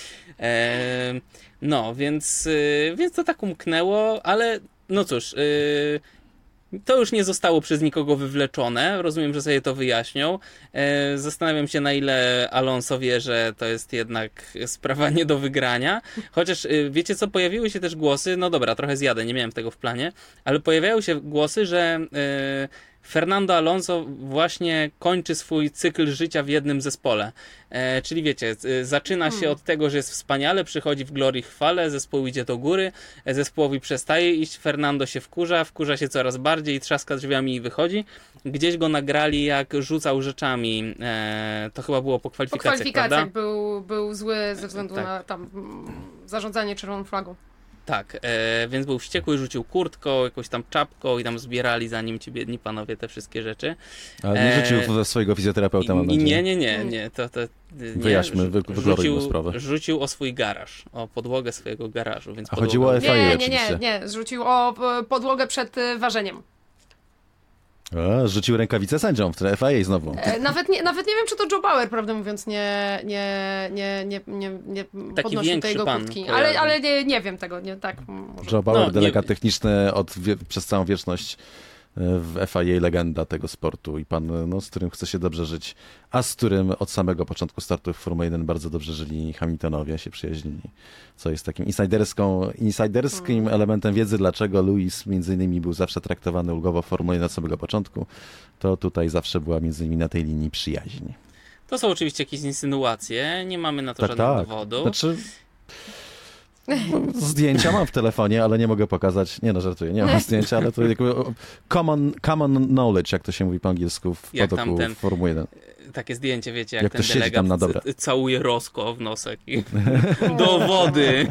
E, no, więc, y, więc to tak umknęło, ale no cóż... Y, To już nie zostało przez nikogo wywleczone. Rozumiem, że sobie to wyjaśnią. E, zastanawiam się, na ile Alonso wie, że to jest jednak sprawa nie do wygrania. Chociaż e, wiecie co, pojawiły się też głosy, no dobra, trochę zjadę, nie miałem tego w planie, ale pojawiają się głosy, że e, Fernando Alonso właśnie kończy swój cykl życia w jednym zespole. E, czyli wiecie, e, zaczyna się od tego, że jest wspaniale, przychodzi w glorii chwale, zespół idzie do góry, e, zespołowi przestaje iść, Fernando się wkurza, wkurza się coraz bardziej, trzaska drzwiami i wychodzi. Gdzieś go nagrali, jak rzucał rzeczami. E, to chyba było po Po kwalifikacjach, kwalifikacjach prawda? był, był zły ze względu Tak. na tam mm, zarządzanie czerwoną flagą. Tak, e, więc był wściekły, rzucił kurtką, jakąś tam czapką i tam zbierali za nim ci biedni panowie te wszystkie rzeczy. Ale nie E, rzucił do swojego fizjoterapeuta, mam I, nadzieję. nie, nie, nie, nie, to, to nie. Wyjaśmy, wy- wyglarujmy rzucił, sprawę. rzucił o swój garaż, o podłogę swojego garażu. Więc A chodziło o podłogę- F I A Nie, nie, nie, oczywiście. nie. Zrzucił o p- podłogę przed y, ważeniem. A, rzucił rękawicę sędziom w tle F I A znowu. E, nawet, nie, nawet nie wiem, czy to Joe Bauer, prawdę mówiąc, nie, nie, nie, nie, nie, nie podnosił tej większy jego pan kurtki. kojarzy. Ale, ale nie, nie wiem tego, nie tak może. Joe Bauer, No, delegat nie- techniczny od wie, przez całą wieczność w F I A, legenda tego sportu i pan, no, z którym chce się dobrze żyć, a z którym od samego początku startu w Formule jeden bardzo dobrze żyli Hamiltonowie, się przyjaźnili, co jest takim insiderską, insiderskim Mm. elementem wiedzy, dlaczego Lewis między innymi był zawsze traktowany ulgowo w Formule jeden od samego początku, to tutaj zawsze była między innymi na tej linii przyjaźń. To są oczywiście jakieś insynuacje, nie mamy na to Tak, żadnego tak. dowodu. Znaczy, no, zdjęcia mam w telefonie, ale nie mogę pokazać. Nie no, żartuję, nie mam zdjęcia, ale to jakby common, common knowledge, jak to się mówi po angielsku w Jak tam protoku ten- Formuły jeden. Takie zdjęcie, wiecie, jak, Jak to ten siedzi delegat tam na dobre. c- całuje Rosco w nosek i do wody.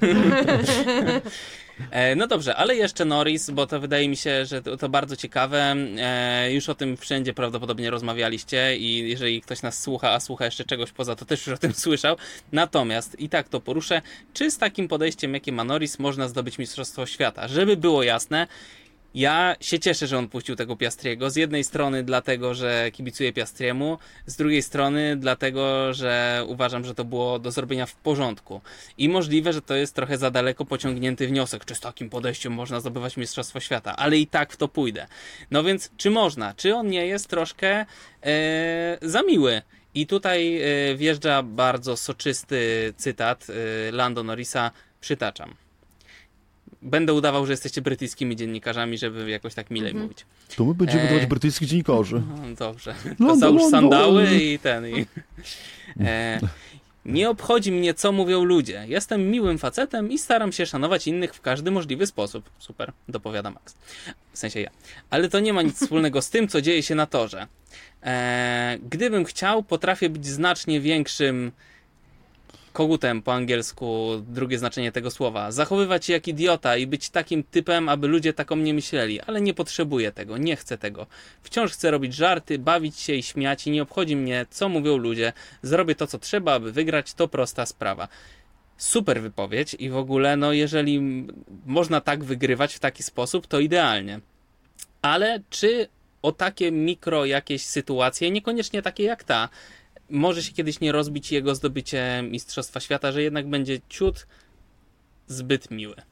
E, No dobrze, ale jeszcze Norris, bo to wydaje mi się, że to, to bardzo ciekawe. E, już o tym wszędzie prawdopodobnie rozmawialiście i jeżeli ktoś nas słucha, a słucha jeszcze czegoś poza, to też już o tym słyszał. Natomiast i tak to poruszę, czy z takim podejściem, jakie ma Norris, można zdobyć Mistrzostwo Świata? Żeby było jasne, ja się cieszę, że on puścił tego Piastriego. Z jednej strony dlatego, że kibicuję Piastriemu, z drugiej strony dlatego, że uważam, że to było do zrobienia w porządku. I możliwe, że to jest trochę za daleko pociągnięty wniosek, czy z takim podejściem można zdobywać Mistrzostwo Świata, ale i tak w to pójdę. No więc, czy można? Czy on nie jest troszkę e, za miły? I tutaj e, wjeżdża bardzo soczysty cytat e, Lando Norrisa, przytaczam. Będę udawał, że jesteście brytyjskimi dziennikarzami, żeby jakoś tak milej Mhm. mówić. To my będziemy E, budować brytyjskich dziennikarzy. No, dobrze. To London, załóż London. sandały i ten. I, e, nie obchodzi mnie, co mówią ludzie. Jestem miłym facetem i staram się szanować innych w każdy możliwy sposób. Super, dopowiada Max. W sensie ja. Ale to nie ma nic wspólnego z tym, co dzieje się na torze. E, gdybym chciał, potrafię być znacznie większym kogutem po angielsku, drugie znaczenie tego słowa. Zachowywać się jak idiota i być takim typem, aby ludzie tak o mnie myśleli, ale nie potrzebuję tego, nie chcę tego. Wciąż chcę robić żarty, bawić się i śmiać i nie obchodzi mnie, co mówią ludzie. Zrobię to, co trzeba, aby wygrać, to prosta sprawa. Super wypowiedź i w ogóle, no jeżeli m- można tak wygrywać w taki sposób, to idealnie. Ale czy o takie mikro jakieś sytuacje, niekoniecznie takie jak ta, może się kiedyś nie rozbić jego zdobycie Mistrzostwa Świata, że jednak będzie ciut zbyt miły.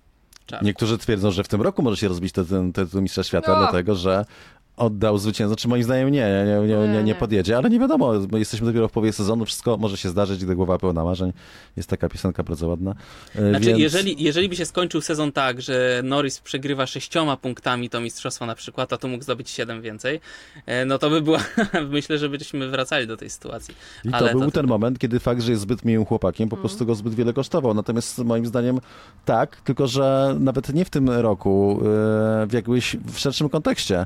czarku. Niektórzy twierdzą, że w tym roku może się rozbić ten, ten tytuł mistrza świata, No. dlatego że oddał zwycięstwo. Znaczy moim zdaniem nie, nie, nie, nie, nie podjedzie, ale nie wiadomo, bo jesteśmy dopiero w połowie sezonu, wszystko może się zdarzyć, gdy głowa pełna marzeń. Jest taka piosenka bardzo ładna. E, Znaczy, więc... jeżeli, jeżeli by się skończył sezon tak, że Norris przegrywa sześcioma punktami to mistrzostwo na przykład, a tu mógł zdobyć siedem więcej, e, no to by była, myślę, że byśmy wracali do tej sytuacji. I to Ale był to- ten moment, kiedy fakt, że jest zbyt miłym chłopakiem, po prostu go zbyt wiele kosztował. Natomiast moim zdaniem tak, tylko że nawet nie w tym roku, e, w jakimś w szerszym kontekście.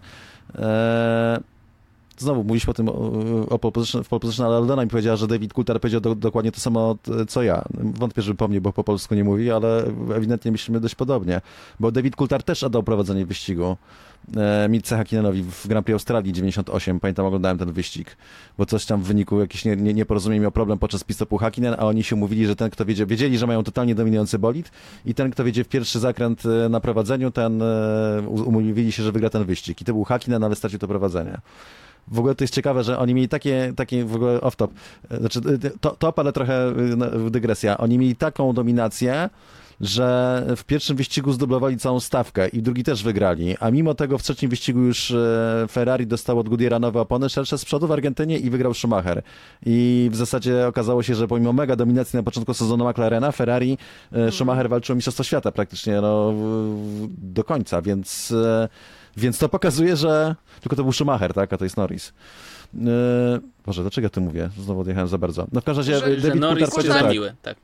E, Znowu mówiliśmy o tym, o, o pole position, w pole position, ale Aldona mi powiedziała, że David Coulthard powiedział do, dokładnie to samo, co ja. Wątpię, że po mnie, bo po polsku nie mówi, ale ewidentnie myślimy dość podobnie. Bo David Coulthard też oddał prowadzenie wyścigu e, Mirce Häkkinenowi w Grand Prix Australii dziewięćdziesiąt osiem. Pamiętam, oglądałem ten wyścig, bo coś tam w wyniku jakieś nie, nie, nieporozumienie miał problem podczas pit-stopu Häkkinen, a oni się mówili, że ten, kto wiedzie, wiedzieli, że mają totalnie dominujący bolid i ten, kto wiedzie w pierwszy zakręt e, na prowadzeniu, ten e, umówili się, że wygra ten wyścig. I to był Häkkinen, ale stracił to prowadzenie. W ogóle to jest ciekawe, że oni mieli takie, takie w ogóle off-top, znaczy to, top, ale trochę dygresja. Oni mieli taką dominację, że w pierwszym wyścigu zdublowali całą stawkę i drugi też wygrali, a mimo tego w trzecim wyścigu już Ferrari dostało od Goodyeara nowe opony szersze z przodu w Argentynie i wygrał Schumacher. I w zasadzie okazało się, że pomimo mega dominacji na początku sezonu McLarena, Ferrari, Schumacher walczył o mistrzostwo świata praktycznie no, do końca, więc... Więc to pokazuje, że... Tylko to był Schumacher, tak? A to jest Norris. Yy... Boże, dlaczego ja to mówię? Znowu odjechałem za bardzo. No w każdym razie Że- że David Norris Coulthard się powiedział tak. zamiły, tak.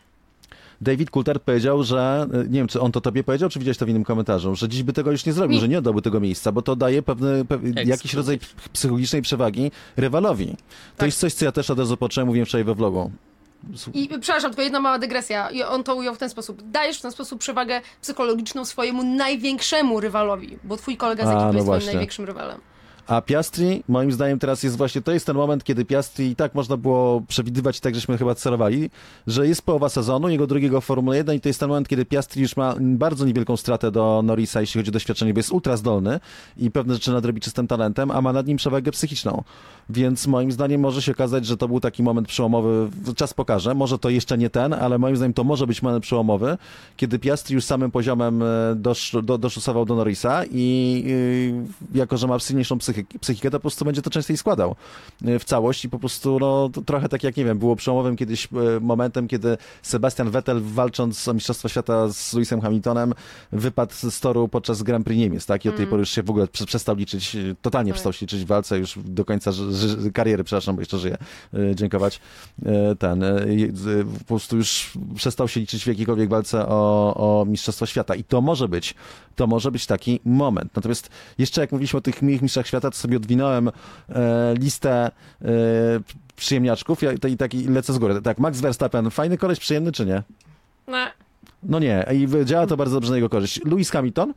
David Coulthard powiedział, że... Nie wiem, czy on to tobie powiedział, czy widziałeś to w innym komentarzu, że dziś by tego już nie zrobił, Nie. że nie oddałby tego miejsca, bo to daje pewny, pe... jakiś rodzaj psychologicznej przewagi rywalowi. To Tak. jest coś, co ja też od razu poczułem, mówiłem wczoraj we vlogu. I przepraszam, tylko jedna mała dygresja. I on to ujął w ten sposób. Dajesz w ten sposób przewagę psychologiczną swojemu największemu rywalowi, bo twój kolega z A, ekipy no jest twoim właśnie. największym rywalem. A Piastri, moim zdaniem teraz jest właśnie, to jest ten moment, kiedy Piastri i tak można było przewidywać, tak żeśmy chyba celowali, że jest połowa sezonu, jego drugiego w Formule jeden i to jest ten moment, kiedy Piastri już ma bardzo niewielką stratę do Norrisa, jeśli chodzi o doświadczenie, bo jest ultra zdolny i pewne rzeczy nadrobi czystym talentem, a ma nad nim przewagę psychiczną. Więc moim zdaniem może się okazać, że to był taki moment przełomowy, czas pokaże, może to jeszcze nie ten, ale moim zdaniem to może być moment przełomowy, kiedy Piastri już samym poziomem dosz, do, doszusował do Norrisa i yy, jako, że ma silniejszą psychikę, psychikę, to po prostu będzie to częściej składał w całość i po prostu no, to trochę tak jak, nie wiem, było przełomowym kiedyś momentem, kiedy Sebastian Vettel walcząc o Mistrzostwo Świata z Lewisem Hamiltonem wypadł z toru podczas Grand Prix Niemiec, tak? I od tej pory już się w ogóle przestał liczyć, totalnie Tak. przestał się liczyć w walce już do końca ży- ży- kariery, przepraszam, bo jeszcze żyje, dziękować. Ten, po prostu już przestał się liczyć w jakiejkolwiek walce o, o Mistrzostwo Świata i to może być, to może być taki moment. Natomiast jeszcze jak mówiliśmy o tych miłych mistrzach świata, to sobie odwinąłem e, listę e, przyjemniaczków ja, i taki lecę z góry. Tak, Max Verstappen, fajny koleś, przyjemny czy nie? No, No nie, i działa to bardzo dobrze na jego korzyść. Lewis Hamilton?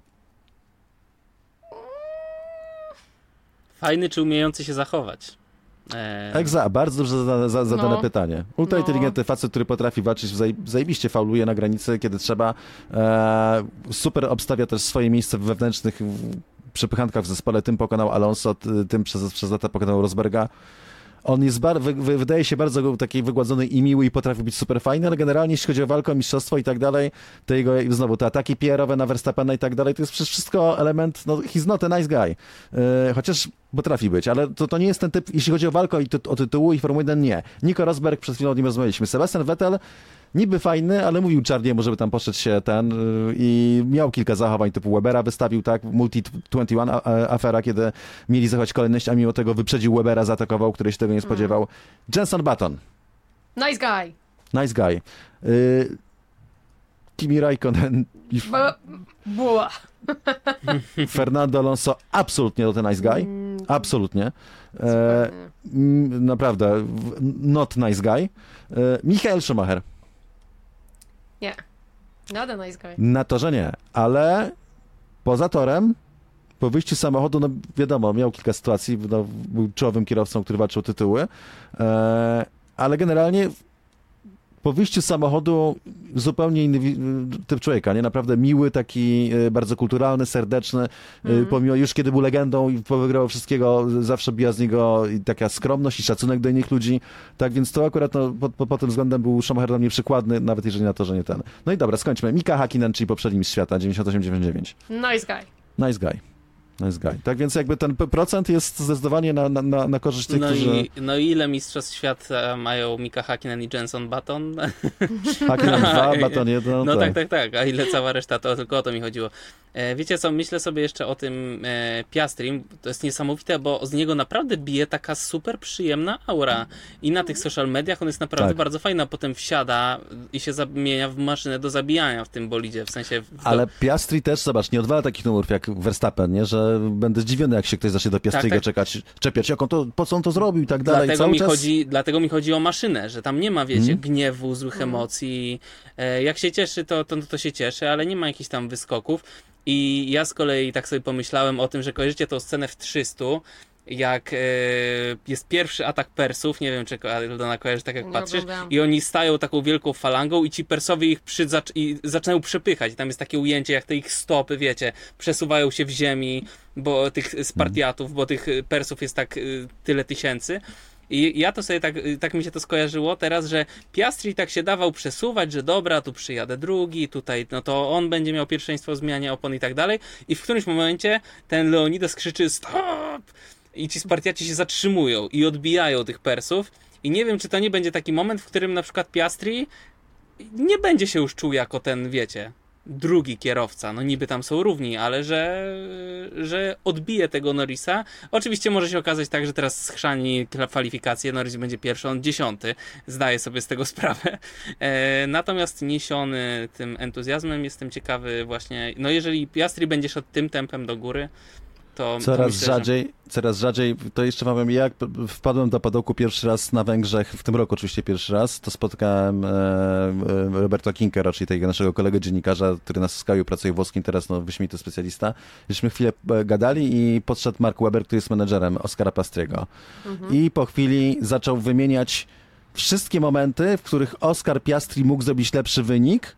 Fajny czy umiejący się zachować? Eee, Egza, bardzo dobrze zadane, za, zadane No. pytanie. Ultra No. inteligentny facet, który potrafi walczyć, zaje- zajebiście fauluje na granicy, kiedy trzeba. E, super obstawia też swoje miejsce w wewnętrznych w- przepychankach w zespole. Tym pokonał Alonso, t- tym przez, przez lata pokonał Rosberga. On jest bar- wy- wy- wydaje się bardzo taki wygładzony i miły i potrafi być super fajny, ale generalnie jeśli chodzi o walkę, o mistrzostwo i tak dalej, to jego, znowu te ataki P R-owe na Verstappena i tak dalej, to jest przecież wszystko element, no he's not a nice guy. Yy, chociaż potrafi być, ale to, to nie jest ten typ, jeśli chodzi o walkę i ty, o tytułu i Formułę jeden, nie. Nico Rosberg, przed chwilą o nim rozmawialiśmy. Sebastian Vettel, niby fajny, ale mówił Charliemu, żeby tam poszedł się ten yy, i miał kilka zachowań typu Webera wystawił, tak, Multi dwadzieścia jeden a, a, afera, kiedy mieli zachować kolejność, a mimo tego wyprzedził Webera, zaatakował, który się tego nie spodziewał. Jenson Button, nice guy. nice guy. Yy, Kimi Raikkonen i F- Ba- Buła. Fernando Alonso, absolutnie to nice guy, absolutnie. E, Zupełnie. m, naprawdę, w- not nice guy. E, Michael Schumacher. Nie. Nada nice guy. Na torze nie, ale poza torem, po wyjściu z samochodu, no wiadomo, miał kilka sytuacji, no, był czołowym kierowcą, który walczył o tytuły, e, ale generalnie po wyjściu z samochodu zupełnie inny wi- typ człowieka, nie? Naprawdę miły, taki e, bardzo kulturalny, serdeczny, mm. pomimo już kiedy był legendą i powygrał wszystkiego, zawsze biła z niego i taka skromność i szacunek do innych ludzi, tak więc to akurat no, pod, pod, pod tym względem był Schumacher dla mnie przykładny, nawet jeżeli na to, że nie ten. No i dobra, skończmy. Mika Hakkinen, czyli poprzedni mistrz świata, dziewięćdziesiąt osiem dziewięćdziesiąt dziewięć. Nice guy. Nice guy. Nice guy. Tak więc jakby ten p- procent jest zdecydowanie na, na, na, na korzyść tych, No którzy... i, no i ile mistrzostw świata mają Mika Hakkinen i Jenson Button? Hakkinen dwa, Button jeden. No tak, tak, tak. A ile cała reszta, to tylko o to mi chodziło. E, wiecie co, myślę sobie jeszcze o tym e, Piastrim. To jest niesamowite, bo z niego naprawdę bije taka super przyjemna aura. I na tych social mediach on jest naprawdę Tak. bardzo fajny, a potem wsiada i się zamienia w maszynę do zabijania w tym bolidzie. W sensie... W do... Ale Piastri też, zobacz, nie odwala takich numerów jak Verstappen, nie? Że będę zdziwiony, jak się ktoś zacznie do Piastriego Tak, tak. czekać, czepiać, jak on to, po co on to zrobił i tak dalej. Dlatego Cały mi, czas... chodzi, dlatego mi chodzi o maszynę, że tam nie ma, wiecie, Mm. gniewu, złych emocji. E, jak się cieszy, to, to, to się cieszy, ale nie ma jakichś tam wyskoków. I ja z kolei tak sobie pomyślałem o tym, że kojarzycie tą scenę w trzysta, jak e, jest pierwszy atak Persów, nie wiem, czy Aldona kojarzy, tak jak Nie patrzysz, oglądałam. i oni stają taką wielką falangą i ci Persowie ich przy, zac- i zaczynają przepychać. I tam jest takie ujęcie, jak te ich stopy, wiecie, przesuwają się w ziemi, bo tych Spartiatów, bo tych Persów jest tak y, tyle tysięcy. I ja to sobie tak, tak mi się to skojarzyło teraz, że Piastri tak się dawał przesuwać, że dobra, tu przyjadę drugi, tutaj no to on będzie miał pierwszeństwo w zmianie opon i tak dalej. I w którymś momencie ten Leonidas krzyczy stop! I ci Spartiaci się zatrzymują i odbijają tych Persów. I nie wiem, czy to nie będzie taki moment, w którym na przykład Piastri nie będzie się już czuł jako ten, wiecie, drugi kierowca. No niby tam są równi, ale że, że odbije tego Norrisa. Oczywiście może się okazać tak, że teraz schrzani kwalifikacje, Norris będzie pierwszy, on dziesiąty. Zdaję sobie z tego sprawę. E, natomiast niesiony tym entuzjazmem jestem ciekawy właśnie, no jeżeli Piastri będzie szedł tym tempem do góry, to Coraz to myślę, rzadziej, coraz rzadziej, to jeszcze wam powiem, jak wpadłem do padołku pierwszy raz na Węgrzech, w tym roku oczywiście pierwszy raz, to spotkałem e, e, Roberto Kinkera, czyli tego naszego kolegę dziennikarza, który na Sky'u pracuje w włoskim, teraz no, wyśmienity specjalista. Żeśmy chwilę e, gadali i podszedł Mark Webber, który jest menedżerem Oscara Piastriego. Mhm. I po chwili zaczął wymieniać wszystkie momenty, w których Oscar Piastri mógł zrobić lepszy wynik.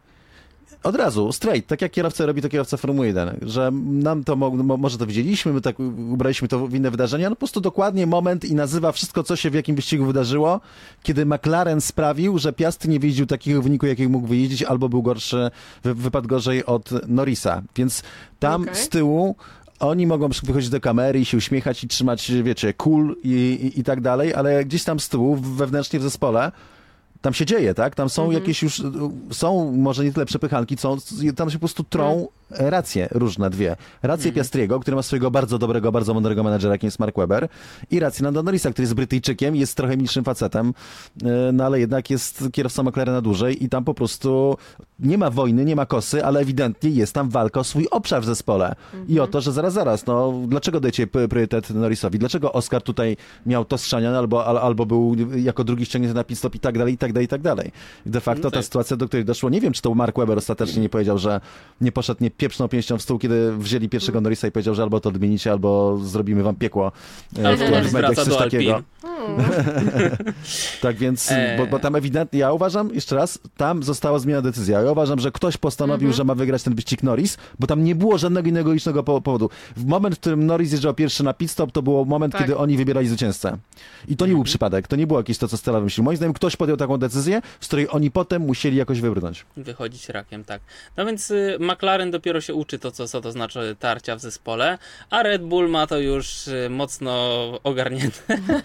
Od razu, straight, tak jak kierowca robi to kierowca Formuły jeden, że nam to, mo- mo- może to widzieliśmy, my tak ubraliśmy to w inne wydarzenia, no po prostu dokładnie moment i nazywa wszystko, co się w jakim wyścigu wydarzyło, kiedy McLaren sprawił, że Piastri nie wyjeździł takiego wyniku, jakiego mógł wyjeździć, albo był gorszy, wy- wypadł gorzej od Norrisa, więc tam Okay. z tyłu oni mogą wychodzić do kamery i się uśmiechać i trzymać, wiecie, cool i, i, i tak dalej, ale gdzieś tam z tyłu, wewnętrznie w zespole, tam się dzieje, tak? Tam są Mhm. jakieś już, są może nie tyle przepychanki, co tam się po prostu trą racje różne, dwie. Rację Piastriego, który ma swojego bardzo dobrego, bardzo mądrego menedżera, jakim jest Mark Webber, i rację Lando Norrisa, który jest Brytyjczykiem, jest trochę milszym facetem, no ale jednak jest kierowcą McLarena dłużej i tam po prostu nie ma wojny, nie ma kosy, ale ewidentnie jest tam walka o swój obszar w zespole. I o to, że zaraz, zaraz, no dlaczego dajecie priorytet Norrisowi? Dlaczego Oscar tutaj miał to strzaniane, albo, al, albo był jako drugi ściągnięty na pit stop i tak dalej, i tak dalej, i tak dalej. De facto No ta tak. sytuacja, do której doszło, nie wiem, czy to Mark Webber ostatecznie nie powiedział, że nie poszedł, nie pieprznął pięścią w stół, kiedy wzięli pierwszego Norrisa i powiedział, że albo to odmienicie, albo zrobimy wam piekło e, Albo w którymś mediach, wraca coś do takiego. Alpine. Tak więc, Eee. bo, bo tam ewidentnie, ja uważam, jeszcze raz, tam została zmieniona decyzja. Ja uważam, że ktoś postanowił, że ma wygrać ten wyścig Norris, bo tam nie było żadnego innego licznego po- powodu. W moment, w którym Norris zjeżdżał pierwszy na pit stop, to był moment, Tak. kiedy oni wybierali zwycięzcę. I to nie był przypadek, to nie było jakieś to, co Stella wymyślił. Moim zdaniem ktoś podjął taką decyzję, z której oni potem musieli jakoś wybrnąć. Wychodzić rakiem, tak. No więc y, McLaren dopiero się uczy to, co, co to znaczy tarcia w zespole, a Red Bull ma to już y, mocno ogarnięte.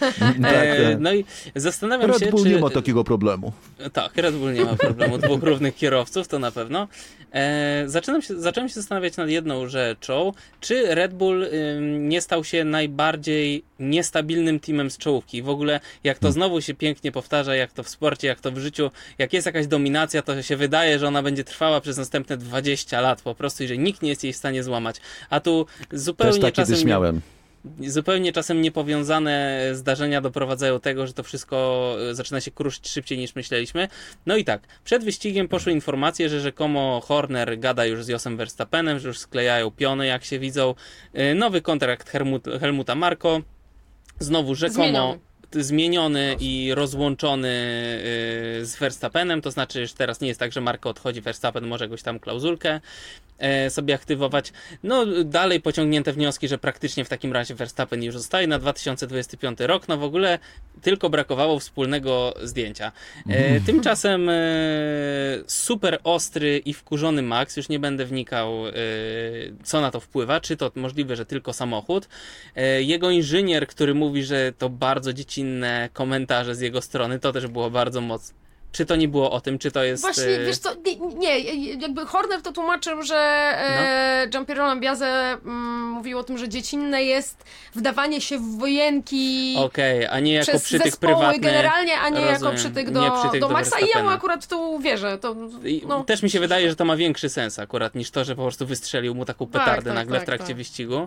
E, no i zastanawiam Red się, Bull czy... nie ma takiego problemu. Tak, Red Bull nie ma problemu. Dwóch równych kierowców, to na pewno. E, zaczynam się, zacząłem się zastanawiać nad jedną rzeczą. Czy Red Bull ym, nie stał się najbardziej niestabilnym teamem z czołówki? W ogóle, jak to znowu się pięknie powtarza, jak to w sporcie, jak to w życiu, jak jest jakaś dominacja, to się wydaje, że ona będzie trwała przez następne dwadzieścia lat po prostu i że nikt nie jest jej w stanie złamać. A tu zupełnie Też tak czasem... kiedyś nie- miałem. Zupełnie czasem niepowiązane zdarzenia doprowadzają do tego, że to wszystko e, zaczyna się kruszyć szybciej niż myśleliśmy. No i tak, przed wyścigiem poszły informacje, że rzekomo Horner gada już z Josem Verstappenem, że już sklejają piony, jak się widzą. E, Nowy kontrakt Helmut, Helmuta Marko. Znowu rzekomo... Zmieniony. zmieniony i rozłączony y, z Verstappenem, to znaczy, że teraz nie jest tak, że Marko odchodzi, Verstappen może jakąś tam klauzulkę y, sobie aktywować. No dalej pociągnięte wnioski, że praktycznie w takim razie Verstappen już zostaje na dwa tysiące dwudziesty piąty rok, no w ogóle tylko brakowało wspólnego zdjęcia. Y, tymczasem y, super ostry i wkurzony Max, już nie będę wnikał y, co na to wpływa, czy to możliwe, że tylko samochód. Y, jego inżynier, który mówi, że to bardzo dziecinne komentarze z jego strony, to też było bardzo mocne. Czy to nie było o tym, czy to jest... Właśnie, wiesz co, nie, nie jakby Horner to tłumaczył, że e, No. Giampiero Lambiase mm, mówił o tym, że dziecinne jest wdawanie się w wojenki Okej, okay, a nie jako przez przytyk zespoły prywatny. generalnie, a nie Rozumiem. jako przytyk do, Nie przytyk do do Maxa i ja mu Verstappena. akurat tu wierzę. To, I no. Też mi się wydaje, że to ma większy sens akurat, niż to, że po prostu wystrzelił mu taką Tak, petardę tak, nagle tak, w trakcie tak. wyścigu.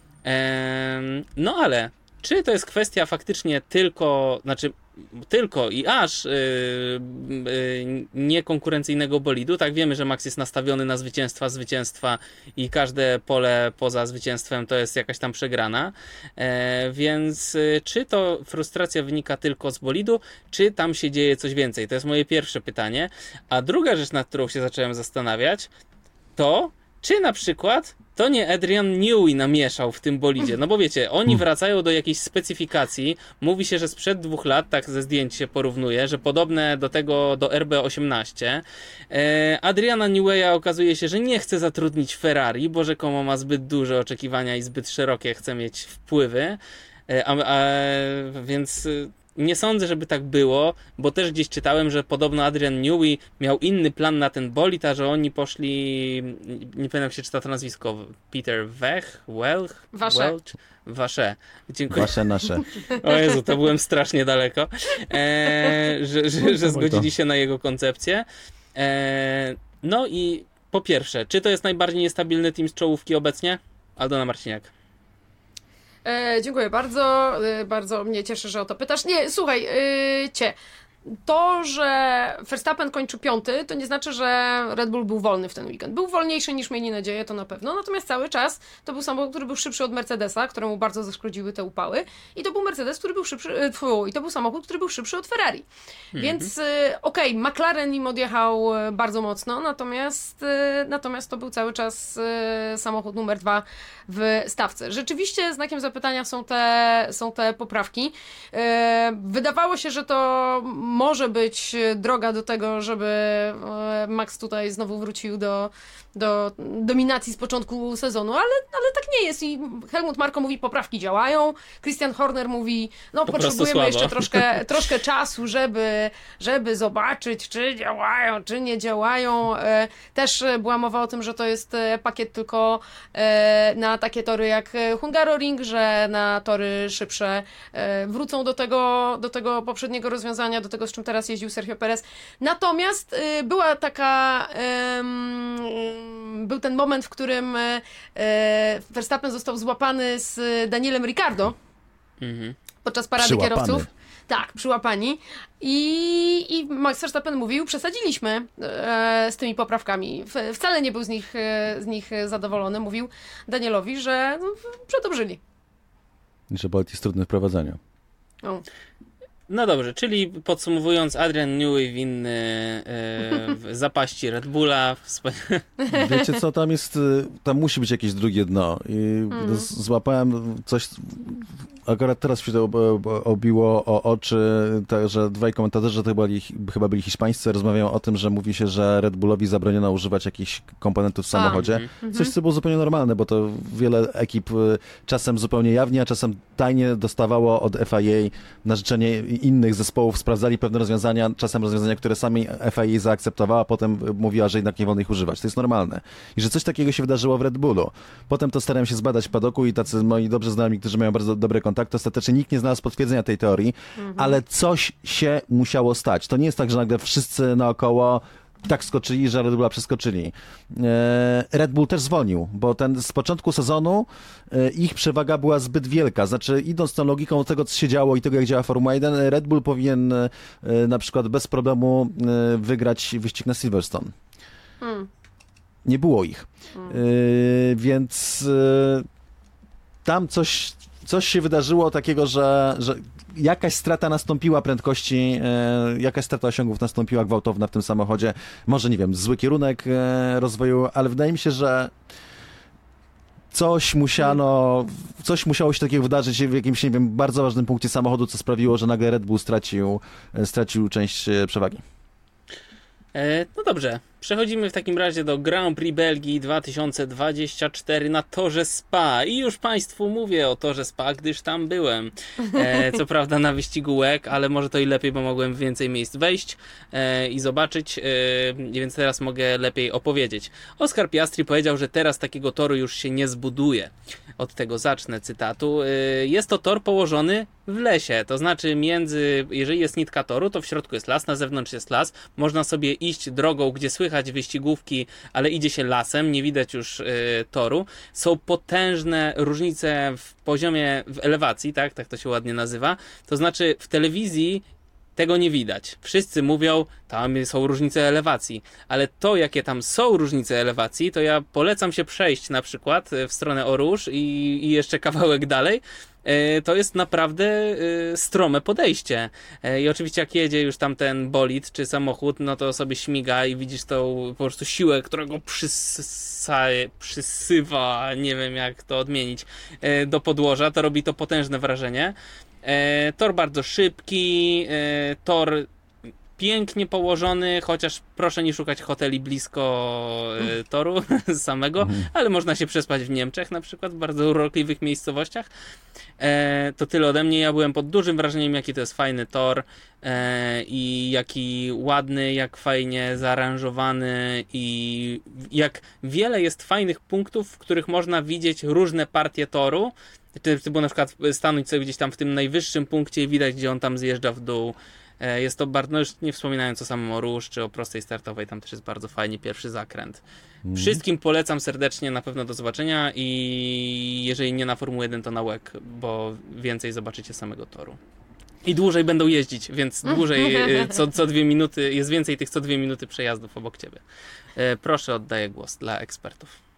Ehm, no ale, czy to jest kwestia faktycznie tylko, znaczy tylko i aż yy, yy, niekonkurencyjnego bolidu? Tak, wiemy, że Max jest nastawiony na zwycięstwa, zwycięstwa i każde pole poza zwycięstwem to jest jakaś tam przegrana. E, więc y, czy to frustracja wynika tylko z bolidu, czy tam się dzieje coś więcej? To jest moje pierwsze pytanie. A druga rzecz, nad którą się zacząłem zastanawiać, to czy na przykład to nie Adrian Newey namieszał w tym bolidzie? No bo wiecie, oni wracają do jakiejś specyfikacji. Mówi się, że sprzed dwóch lat, tak ze zdjęć się porównuje, że podobne do tego, do R B osiemnaście. E, Adriana Neweya okazuje się, że nie chce zatrudnić Ferrari, bo rzekomo ma zbyt duże oczekiwania i zbyt szerokie chce mieć wpływy. E, a, a, więc... Nie sądzę, żeby tak było, bo też gdzieś czytałem, że podobno Adrian Newey miał inny plan na ten bolid, a że oni poszli, nie pamiętam jak się czyta to nazwisko, Peter Wech, Welch? Wasze. Welch? Wasze. Dziękuję. Wasze, nasze. O Jezu, to byłem strasznie daleko. E, że, że, że zgodzili się na jego koncepcję. E, no i po pierwsze, czy to jest najbardziej niestabilny team z czołówki obecnie? Aldona Marciniak. E, dziękuję bardzo. E, bardzo mnie cieszy, że o to pytasz. Nie, słuchaj, e, cie. To, że Verstappen kończył piąty, to nie znaczy, że Red Bull był wolny w ten weekend. Był wolniejszy niż mieli nadzieję, to na pewno. Natomiast cały czas to był samochód, który był szybszy od Mercedesa, któremu bardzo zaszkodziły te upały. I to był Mercedes, który był szybszy, e, tfu, i to był samochód, który był szybszy od Ferrari. Mhm. Więc e, okej, okay, McLaren im odjechał e, bardzo mocno, natomiast, e, natomiast to był cały czas e, samochód numer dwa w stawce. Rzeczywiście znakiem zapytania są te, są te poprawki. E, wydawało się, że to może być droga do tego, żeby Max tutaj znowu wrócił do, do dominacji z początku sezonu, ale, ale tak nie jest i Helmut Marko mówi, poprawki działają, Christian Horner mówi, no po potrzebujemy jeszcze troszkę, troszkę czasu, żeby, żeby zobaczyć, czy działają, czy nie działają. Też była mowa o tym, że to jest pakiet tylko na takie tory jak Hungaroring, że na tory szybsze wrócą do tego, do tego poprzedniego rozwiązania, do tego, z czym teraz jeździł Sergio Perez. Natomiast y, była taka y, był ten moment, w którym y, Verstappen został złapany z Danielem Ricciardo mhm. podczas parady Przyłapany. kierowców. Tak, przyłapani. I, i Max Verstappen mówił, przesadziliśmy e, z tymi poprawkami. W, wcale nie był z nich, e, z nich zadowolony. Mówił Danielowi, że no, przedobrzyli. Że bolid jest trudny w prowadzeniu. O. No dobrze, czyli podsumowując, Adrian Newey winny e, w zapaści Red Bulla. Wiecie co, tam jest, tam musi być jakieś drugie dno. I mm. złapałem coś, akurat teraz się to obiło o oczy, to, że dwaj komentatorzy, to byli, chyba byli hiszpańscy, rozmawiają o tym, że mówi się, że Red Bullowi zabroniono używać jakichś komponentów w samochodzie. A, coś, co było zupełnie normalne, bo to wiele ekip czasem zupełnie jawnie, a czasem tajnie dostawało od F I A na życzenie innych zespołów, sprawdzali pewne rozwiązania, czasem rozwiązania, które sami F I A zaakceptowała, a potem mówiła, że jednak nie wolno ich używać. To jest normalne. I że coś takiego się wydarzyło w Red Bullu. Potem to starałem się zbadać w padoku i tacy moi dobrze znajomi, którzy mają bardzo dobre kontakty, ostatecznie nikt nie znalazł potwierdzenia tej teorii, mhm. ale coś się musiało stać. To nie jest tak, że nagle wszyscy naokoło tak skoczyli, że Red Bulla przeskoczyli. Red Bull też zwolnił, bo ten z początku sezonu ich przewaga była zbyt wielka. Znaczy, idąc tą logiką tego, co się działo i tego, jak działa Formuła jeden, Red Bull powinien na przykład bez problemu wygrać wyścig na Silverstone. Hmm. Nie było ich. Hmm. Więc tam coś, coś się wydarzyło takiego, że, że jakaś strata nastąpiła prędkości, e, jakaś strata osiągów nastąpiła gwałtowna w tym samochodzie. Może, nie wiem, zły kierunek e, rozwoju, ale wydaje mi się, że coś musiano, coś musiało się takiego wydarzyć w jakimś, nie wiem, bardzo ważnym punkcie samochodu, co sprawiło, że nagle Red Bull stracił, stracił część przewagi. E, no dobrze, przechodzimy w takim razie do Grand Prix Belgii dwa tysiące dwudziestego czwartego na torze Spa. I już Państwu mówię o torze Spa, gdyż tam byłem. E, co prawda na wyścigu łek, ale może to i lepiej, bo mogłem w więcej miejsc wejść e, i zobaczyć, e, więc teraz mogę lepiej opowiedzieć. Oscar Piastri powiedział, że teraz takiego toru już się nie zbuduje. Od tego zacznę cytatu. E, jest to tor położony w lesie, to znaczy między, jeżeli jest nitka toru, to w środku jest las, na zewnątrz jest las, można sobie iść drogą, gdzie słychać wyścigówki, ale idzie się lasem, nie widać już y, toru. Są potężne różnice w poziomie, w elewacji, tak, tak to się ładnie nazywa, to znaczy w telewizji tego nie widać. Wszyscy mówią, tam są różnice elewacji, ale to, jakie tam są różnice elewacji, to ja polecam się przejść na przykład w stronę Oruż i, i jeszcze kawałek dalej. To jest naprawdę strome podejście. I oczywiście jak jedzie już tam ten bolid czy samochód, no to sobie śmiga i widzisz tą po prostu siłę, która go przysysa, przysywa, nie wiem jak to odmienić, do podłoża. To robi to potężne wrażenie. Tor bardzo szybki, tor pięknie położony, chociaż proszę nie szukać hoteli blisko e, toru samego, mhm. ale można się przespać w Niemczech na przykład, w bardzo urokliwych miejscowościach. E, to tyle ode mnie. Ja byłem pod dużym wrażeniem, jaki to jest fajny tor e, i jaki ładny, jak fajnie zaaranżowany i jak wiele jest fajnych punktów, w których można widzieć różne partie toru. Typu na przykład stanąć sobie gdzieś tam w tym najwyższym punkcie i widać, gdzie on tam zjeżdża w dół. Jest to bardzo, no już nie wspominając o samym Oruż, czy o prostej startowej, tam też jest bardzo fajnie pierwszy zakręt. Mm. Wszystkim polecam serdecznie, na pewno do zobaczenia i jeżeli nie na Formułę jeden, to na łek, bo więcej zobaczycie samego toru. I dłużej będą jeździć, więc dłużej, co, co dwie minuty, jest więcej tych co dwie minuty przejazdów obok ciebie. Proszę, oddaję głos dla ekspertów.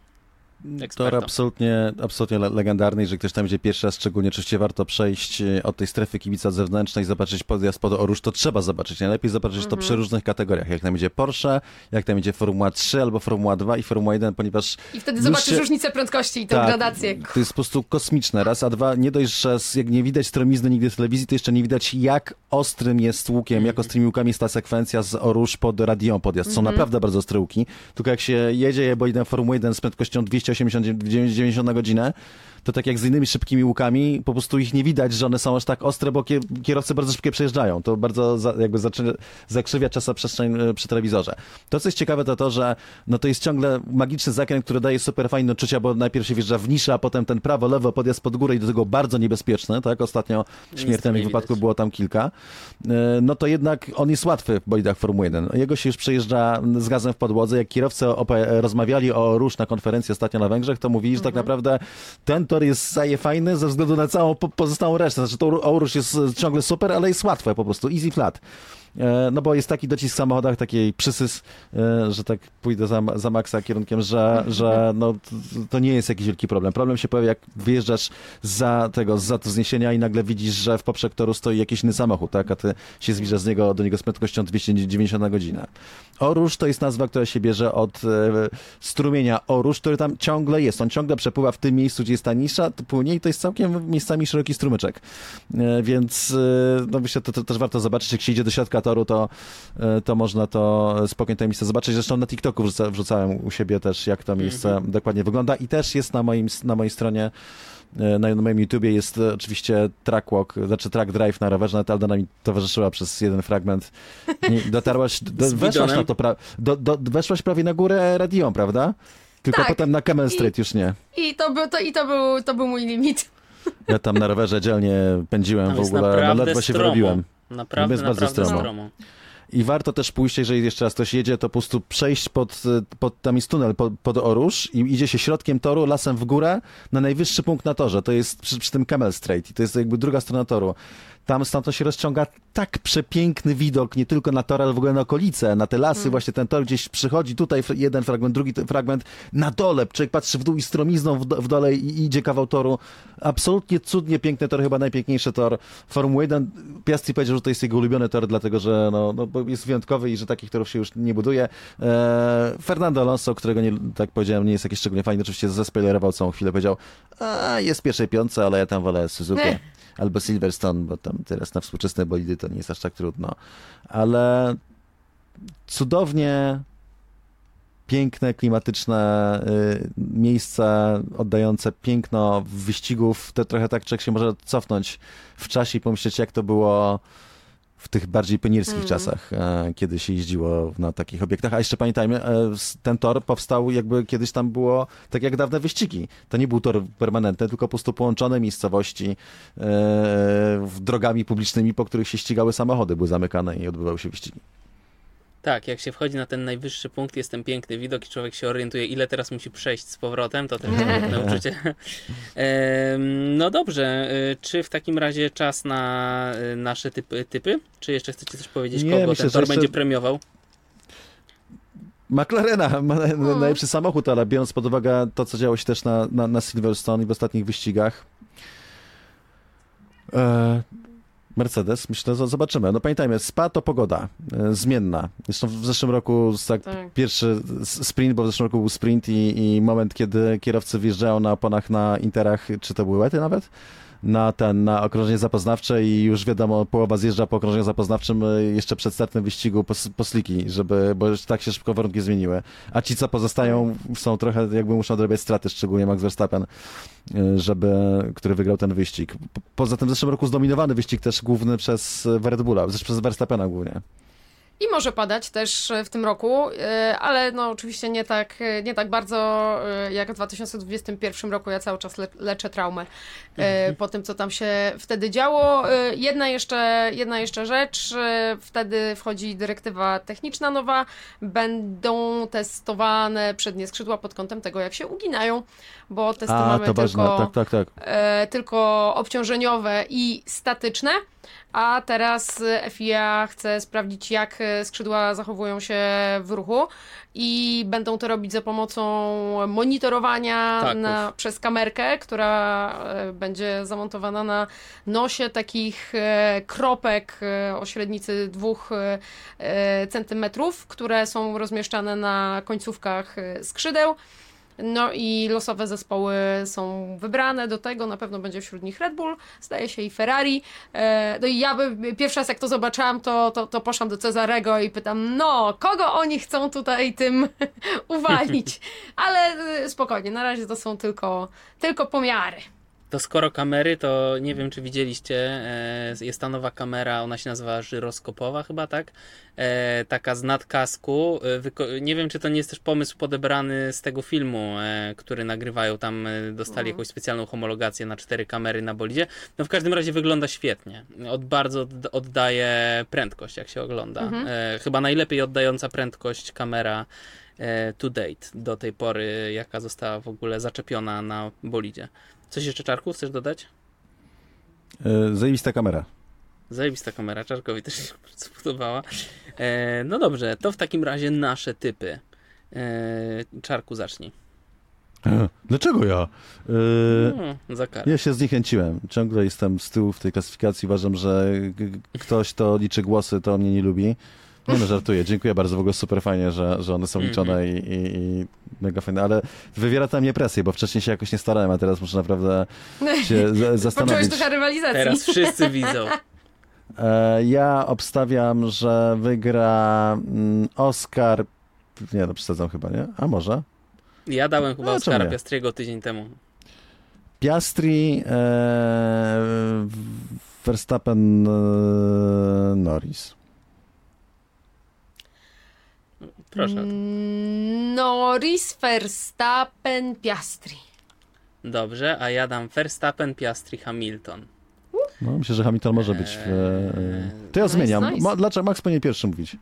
Tor absolutnie, absolutnie legendarny, że ktoś tam idzie pierwszy raz, szczególnie oczywiście warto przejść od tej strefy kibica zewnętrznej, zobaczyć podjazd pod Oruż, to trzeba zobaczyć. Najlepiej zobaczyć mm-hmm. to przy różnych kategoriach, jak tam idzie Porsche, jak tam idzie Formuła trzy albo Formuła dwa i Formuła jeden, ponieważ... I wtedy zobaczysz się... różnicę prędkości i tę tak, gradację. To jest po prostu kosmiczne, raz, a dwa, nie dość, że jak nie widać stromizny nigdy w telewizji, to jeszcze nie widać, jak ostrym jest łukiem, mm-hmm. jak ostrymi łukami jest ta sekwencja z Oruż pod Radion podjazd. Są mm-hmm. naprawdę bardzo ostre łuki. Tylko jak się jedzie, bo idę Formuła jeden z prędkością dwieście osiemdziesiąt dziewięćdziesiąt na godzinę, to tak jak z innymi szybkimi łukami, po prostu ich nie widać, że one są aż tak ostre, bo kierowcy bardzo szybko przejeżdżają. To bardzo za, jakby zaczyna, zakrzywia czasoprzestrzeń przy telewizorze. To, co jest ciekawe, to to, że no to jest ciągle magiczny zakręt, który daje super fajne odczucia, bo najpierw się wjeżdża w niszę, a potem ten prawo, lewo, podjazd pod górę i do tego bardzo niebezpieczny, tak? Ostatnio śmiertelnych wypadków było tam kilka. No to jednak on jest łatwy w bolidach Formuły jeden. Jego się już przejeżdża z gazem w podłodze. Jak kierowcy rozmawiali o Rouge na konferencji ostatnio na Węgrzech, to mówili, że mhm. tak naprawdę ten tor jest zaje fajny ze względu na całą po pozostałą resztę. Znaczy to Oruż jest ciągle super, ale jest łatwe po prostu, easy flat. No bo jest taki docisk w samochodach, taki przysys, że tak pójdę za, za Maxa kierunkiem, że, że no, to nie jest jakiś wielki problem. Problem się pojawia, jak wyjeżdżasz za tego, za to wzniesienia i nagle widzisz, że w poprzek toru stoi jakiś inny samochód, tak? A ty się zbliżasz z niego, do niego z prędkością dwieście dziewięćdziesiąt na godzinę. Oruż to jest nazwa, która się bierze od e, strumienia Oruż, który tam ciągle jest. On ciągle przepływa w tym miejscu, gdzie jest ta nisza, to płynie i to jest całkiem miejscami szeroki strumyczek. E, więc e, no myślę, to, to też warto zobaczyć, jak się idzie do środka toru, to, to można to spokojnie to miejsce zobaczyć. Zresztą na TikToku wrzuca, wrzucałem u siebie też, jak to miejsce mm-hmm. dokładnie wygląda i też jest na, moim, na mojej stronie, na, na moim YouTubie jest oczywiście track walk, znaczy track drive na rowerze, nawet Aldona mi towarzyszyła przez jeden fragment. Dotarłaś, do, weszłaś na to, pra, do, do, weszłaś prawie na górę Radion, prawda? Tylko tak. Potem na Camel Street I, już nie. I to był, to, i to był, to był mój limit. Ja tam na rowerze dzielnie pędziłem tam w ogóle, no ledwo się wyrobiłem. Naprawdę, jest naprawdę bardzo stromo. stromo. I warto też pójść, jeżeli jeszcze raz ktoś jedzie, to po prostu przejść pod, pod tam jest tunel pod, pod Oruż i idzie się środkiem toru, lasem w górę, na najwyższy punkt na torze. To jest przy, przy tym Camel Street i to jest jakby druga strona toru. tam stamtąd się rozciąga tak przepiękny widok, nie tylko na tor, ale w ogóle na okolice, na te lasy, mm. właśnie ten tor gdzieś przychodzi, tutaj jeden fragment, drugi fragment, na dole, człowiek patrzy w dół i stromizną w, do, w dole i idzie kawał toru. Absolutnie cudnie piękny tor, chyba najpiękniejszy tor Formuły jeden. Piastri powiedział, że to jest jego ulubiony tor, dlatego że no, no, bo jest wyjątkowy i że takich torów się już nie buduje. E, Fernando Alonso, którego nie, tak powiedziałem, nie jest jakiś szczególnie fajny, oczywiście zaspoilerował całą chwilę, powiedział, a jest w pierwszej piątce, ale ja tam wolę Suzuki. Nie. Albo Silverstone, bo tam teraz na współczesne bolidy to nie jest aż tak trudno. Ale cudownie piękne, klimatyczne y, miejsca oddające piękno wyścigów. To trochę tak człowiek się może cofnąć w czasie i pomyśleć, jak to było w tych bardziej pionierskich mm. czasach, e, kiedy się jeździło na takich obiektach. A jeszcze pamiętajmy, e, ten tor powstał jakby kiedyś tam było, tak jak dawne wyścigi. To nie był tor permanentny, tylko po prostu połączone miejscowości e, drogami publicznymi, po których się ścigały samochody, były zamykane i odbywały się wyścigi. Tak, jak się wchodzi na ten najwyższy punkt, jest ten piękny widok i człowiek się orientuje, ile teraz musi przejść z powrotem, to też piękne uczucie. No dobrze, czy w takim razie czas na nasze typy, typy? Czy jeszcze chcecie coś powiedzieć, Nie, kogo myślę, ten tor jeszcze... będzie premiował? McLarena ma najlepszy samochód, ale biorąc pod uwagę to, co działo się też na, na, na Silverstone i w ostatnich wyścigach, e... Mercedes, myślę, że zobaczymy. No pamiętajmy, Spa to pogoda, e, zmienna. Zresztą w zeszłym roku tak, tak. pierwszy sprint, bo w zeszłym roku był sprint i, i moment, kiedy kierowcy wjeżdżają na oponach na Interach, czy to były łety nawet? Na ten, na okrążenie zapoznawcze i już wiadomo, połowa zjeżdża po okrążeniu zapoznawczym jeszcze przed startem wyścigu po, po sliki, żeby, bo już tak się szybko warunki zmieniły. A ci, co pozostają, są trochę, jakby muszą odrabiać straty, szczególnie Max Verstappen, żeby, który wygrał ten wyścig. Poza tym w zeszłym roku zdominowany wyścig też główny przez Red Bulla, zresztą przez Verstappena głównie. I może padać też w tym roku, ale no oczywiście nie tak, nie tak bardzo jak w dwa tysiące dwudziestym pierwszym roku. Ja cały czas le- leczę traumę mhm. po tym, co tam się wtedy działo. Jedna jeszcze, jedna jeszcze rzecz, wtedy wchodzi dyrektywa techniczna nowa, będą testowane przednie skrzydła pod kątem tego, jak się uginają, bo testy A, mamy to tylko, tak, tak, tak. E, tylko obciążeniowe i statyczne. A teraz F I A chce sprawdzić, jak skrzydła zachowują się w ruchu i będą to robić za pomocą monitorowania tak, na, przez kamerkę, która będzie zamontowana na nosie takich kropek o średnicy dwóch centymetrów, które są rozmieszczane na końcówkach skrzydeł. No i losowe zespoły są wybrane do tego, na pewno będzie wśród nich Red Bull, zdaje się i Ferrari. No i ja by, pierwszy raz jak to zobaczyłam, to, to, to poszłam do Cezarego i pytam, no, kogo oni chcą tutaj tym uwalić? Ale spokojnie, na razie to są tylko, tylko pomiary. To skoro kamery, to nie wiem, czy widzieliście, jest ta nowa kamera, ona się nazywa żyroskopowa chyba, tak? Taka z nadkasku. Nie wiem, czy to nie jest też pomysł podebrany z tego filmu, który nagrywają. Tam dostali jakąś specjalną homologację na cztery kamery na bolidzie. No w każdym razie wygląda świetnie. Od bardzo oddaje prędkość, jak się ogląda. Mhm. Chyba najlepiej oddająca prędkość kamera to date, do tej pory, jaka została w ogóle zaczepiona na bolidzie. Coś jeszcze, Czarku, chcesz dodać? Yy, zajebista kamera. Zajebista kamera, Czarkowi też się bardzo podobała. E, no dobrze, to w takim razie nasze typy. E, Czarku, zacznij. E, dlaczego ja? Yy, no, za karę. Ja się zniechęciłem. Ciągle jestem z tyłu w tej klasyfikacji. Uważam, że g- ktoś, kto liczy głosy, to mnie nie lubi. Nie no, żartuję. Dziękuję bardzo. W ogóle super fajnie, że, że one są liczone mm-hmm. i, i, i mega fajne, ale wywiera to na mnie presję, bo wcześniej się jakoś nie starałem, a teraz muszę naprawdę się z- zastanowić. Poczułeś trochę rywalizacji. Teraz wszyscy widzą. E, ja obstawiam, że wygra mm, Oscar. Nie no, przesadzam chyba, nie? A może? Ja dałem chyba no, Oscara Piastriego tydzień temu. Piastri, e, Verstappen, e, Norris. Proszę. Norris, Verstappen, Piastri. Dobrze, a ja dam Verstappen, Piastri, Hamilton. No, myślę, że Hamilton może być w... To ja nice, zmieniam. nice. Ma, dlaczego Max powinien pierwszy mówić?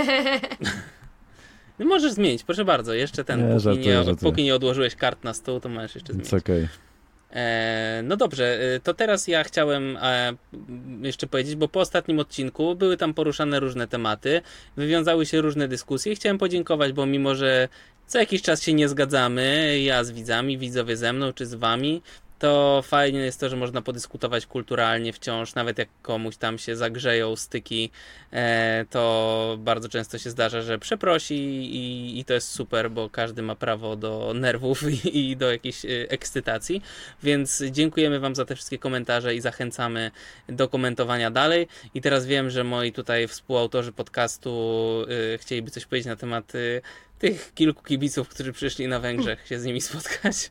No możesz zmienić, proszę bardzo. Jeszcze ten, Nie, póki, żartuję, nie, żartuję. póki nie odłożyłeś kart na stół, to możesz jeszcze zmienić. It's okay. E, no dobrze, e, to teraz ja chciałem e, jeszcze powiedzieć, bo po ostatnim odcinku były tam poruszane różne tematy, wywiązały się różne dyskusje i chciałem podziękować, bo mimo, że co jakiś czas się nie zgadzamy, ja z widzami, widzowie ze mną czy z wami, to fajnie jest to, że można podyskutować kulturalnie wciąż, nawet jak komuś tam się zagrzeją styki, e, to bardzo często się zdarza, że przeprosi i, i to jest super, bo każdy ma prawo do nerwów i, i do jakiejś e, ekscytacji, więc dziękujemy wam za te wszystkie komentarze i zachęcamy do komentowania dalej. I teraz wiem, że moi tutaj współautorzy podcastu e, chcieliby coś powiedzieć na temat e, tych kilku kibiców, którzy przyszli na Węgrzech się z nimi spotkać.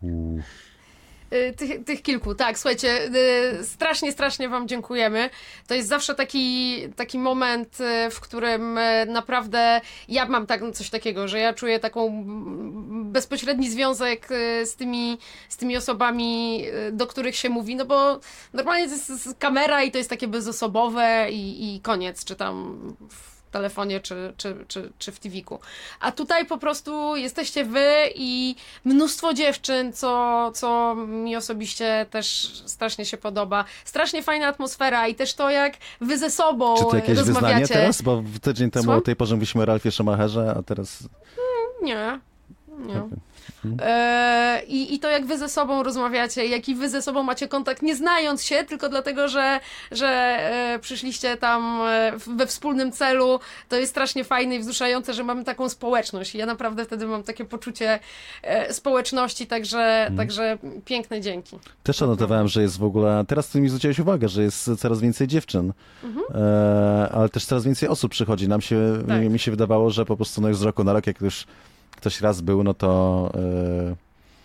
Tych, tych kilku, tak, słuchajcie, strasznie, strasznie wam dziękujemy. To jest zawsze taki, taki moment, w którym naprawdę ja mam tak, coś takiego, że ja czuję taką bezpośredni związek z tymi, z tymi osobami, do których się mówi, no bo normalnie to jest kamera i to jest takie bezosobowe i, i koniec, czy tam w telefonie, czy, czy, czy, czy w tiviku. A tutaj po prostu jesteście wy i mnóstwo dziewczyn, co, co mi osobiście też strasznie się podoba. Strasznie fajna atmosfera i też to, jak wy ze sobą Czy to jakieś rozmawiacie. wyznanie teraz? Bo tydzień temu Słucham? o tej porze mówiliśmy o Ralfie Schumacherze, a teraz... Nie, nie. Okay. E, i, I to, jak wy ze sobą rozmawiacie, jaki wy ze sobą macie kontakt, nie znając się, tylko dlatego, że, że e, przyszliście tam e, we wspólnym celu, to jest strasznie fajne i wzruszające, że mamy taką społeczność. I ja naprawdę wtedy mam takie poczucie e, społeczności, także, Hmm. także piękne dzięki. Też odnotowałem, że jest w ogóle... Teraz ty mi zwróciłeś uwagę, że jest coraz więcej dziewczyn, Mhm. e, ale też coraz więcej osób przychodzi. Nam się, Tak. mi, mi się wydawało, że po prostu no, z roku na rok, jak już ktoś raz był, no to... E,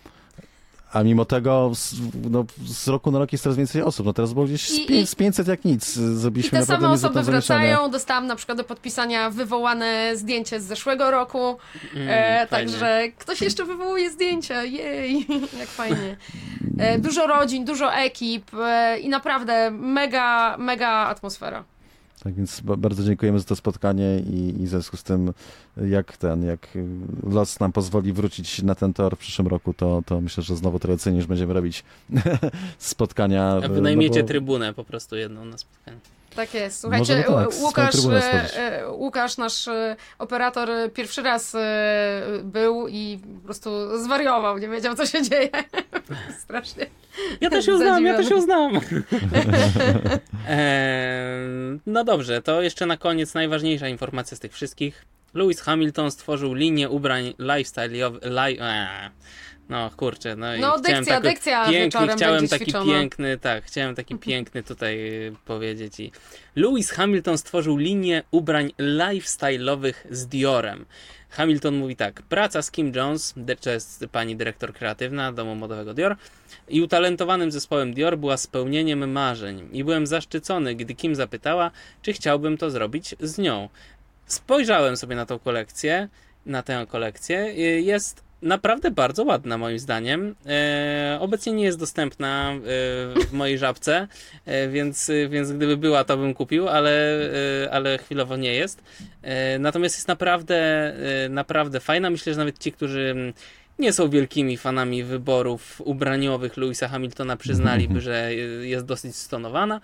a mimo tego z, no, z roku na rok jest coraz więcej osób. No teraz było gdzieś z, I- pię- i- z pięćset jak nic. I Zrobiliśmy te naprawdę same niezłe osoby tam zamieszanie. wracają. Dostałam na przykład do podpisania wywołane zdjęcie z zeszłego roku. Mm, E, fajnie. także ktoś jeszcze wywołuje zdjęcia. Jej, jak fajnie. E, dużo rodzin, dużo ekip e, i naprawdę mega, mega atmosfera. Tak więc ba- bardzo dziękujemy za to spotkanie i, i w związku z tym, jak ten, jak los nam pozwoli wrócić na ten tor w przyszłym roku, to, to myślę, że znowu tradycyjnie już będziemy robić spotkania. A wynajmiecie no bo- trybunę po prostu jedną na spotkanie. Tak jest. Słuchajcie, Możemy tak, Ł- swoją Łukasz, trybunę e, stworzyć. e, Łukasz, nasz e, operator, e, pierwszy raz e, był i po prostu zwariował, nie wiedział, co się dzieje. Strasznie. Ja też ją znam, ja też ją Zadziwiony. znam. Eee, no dobrze, to jeszcze na koniec najważniejsza informacja z tych wszystkich. Lewis Hamilton stworzył linię ubrań lifestyle'owych. Li, eee, no kurczę, no i No, chciałem dykcja, taki dykcja piękny, wieczorem chciałem będzie taki ćwiczona. piękny, tak, chciałem taki piękny tutaj y, powiedzieć. I Lewis Hamilton stworzył linię ubrań lifestyle'owych z Diorem. Hamilton mówi tak: praca z Kim Jones, dy- to jest pani dyrektor kreatywna domu modowego Dior, i utalentowanym zespołem Dior była spełnieniem marzeń. I byłem zaszczycony, gdy Kim zapytała, czy chciałbym to zrobić z nią. Spojrzałem sobie na tą kolekcję, na tę kolekcję. y, Jest naprawdę bardzo ładna moim zdaniem. E, obecnie nie jest dostępna e, w mojej żabce, e, więc, więc gdyby była, to bym kupił, ale, e, ale chwilowo nie jest. E, natomiast jest naprawdę, e, naprawdę fajna. Myślę, że nawet ci, którzy mm, nie są wielkimi fanami wyborów ubraniowych Lewisa Hamiltona, przyznaliby, że jest dosyć stonowana.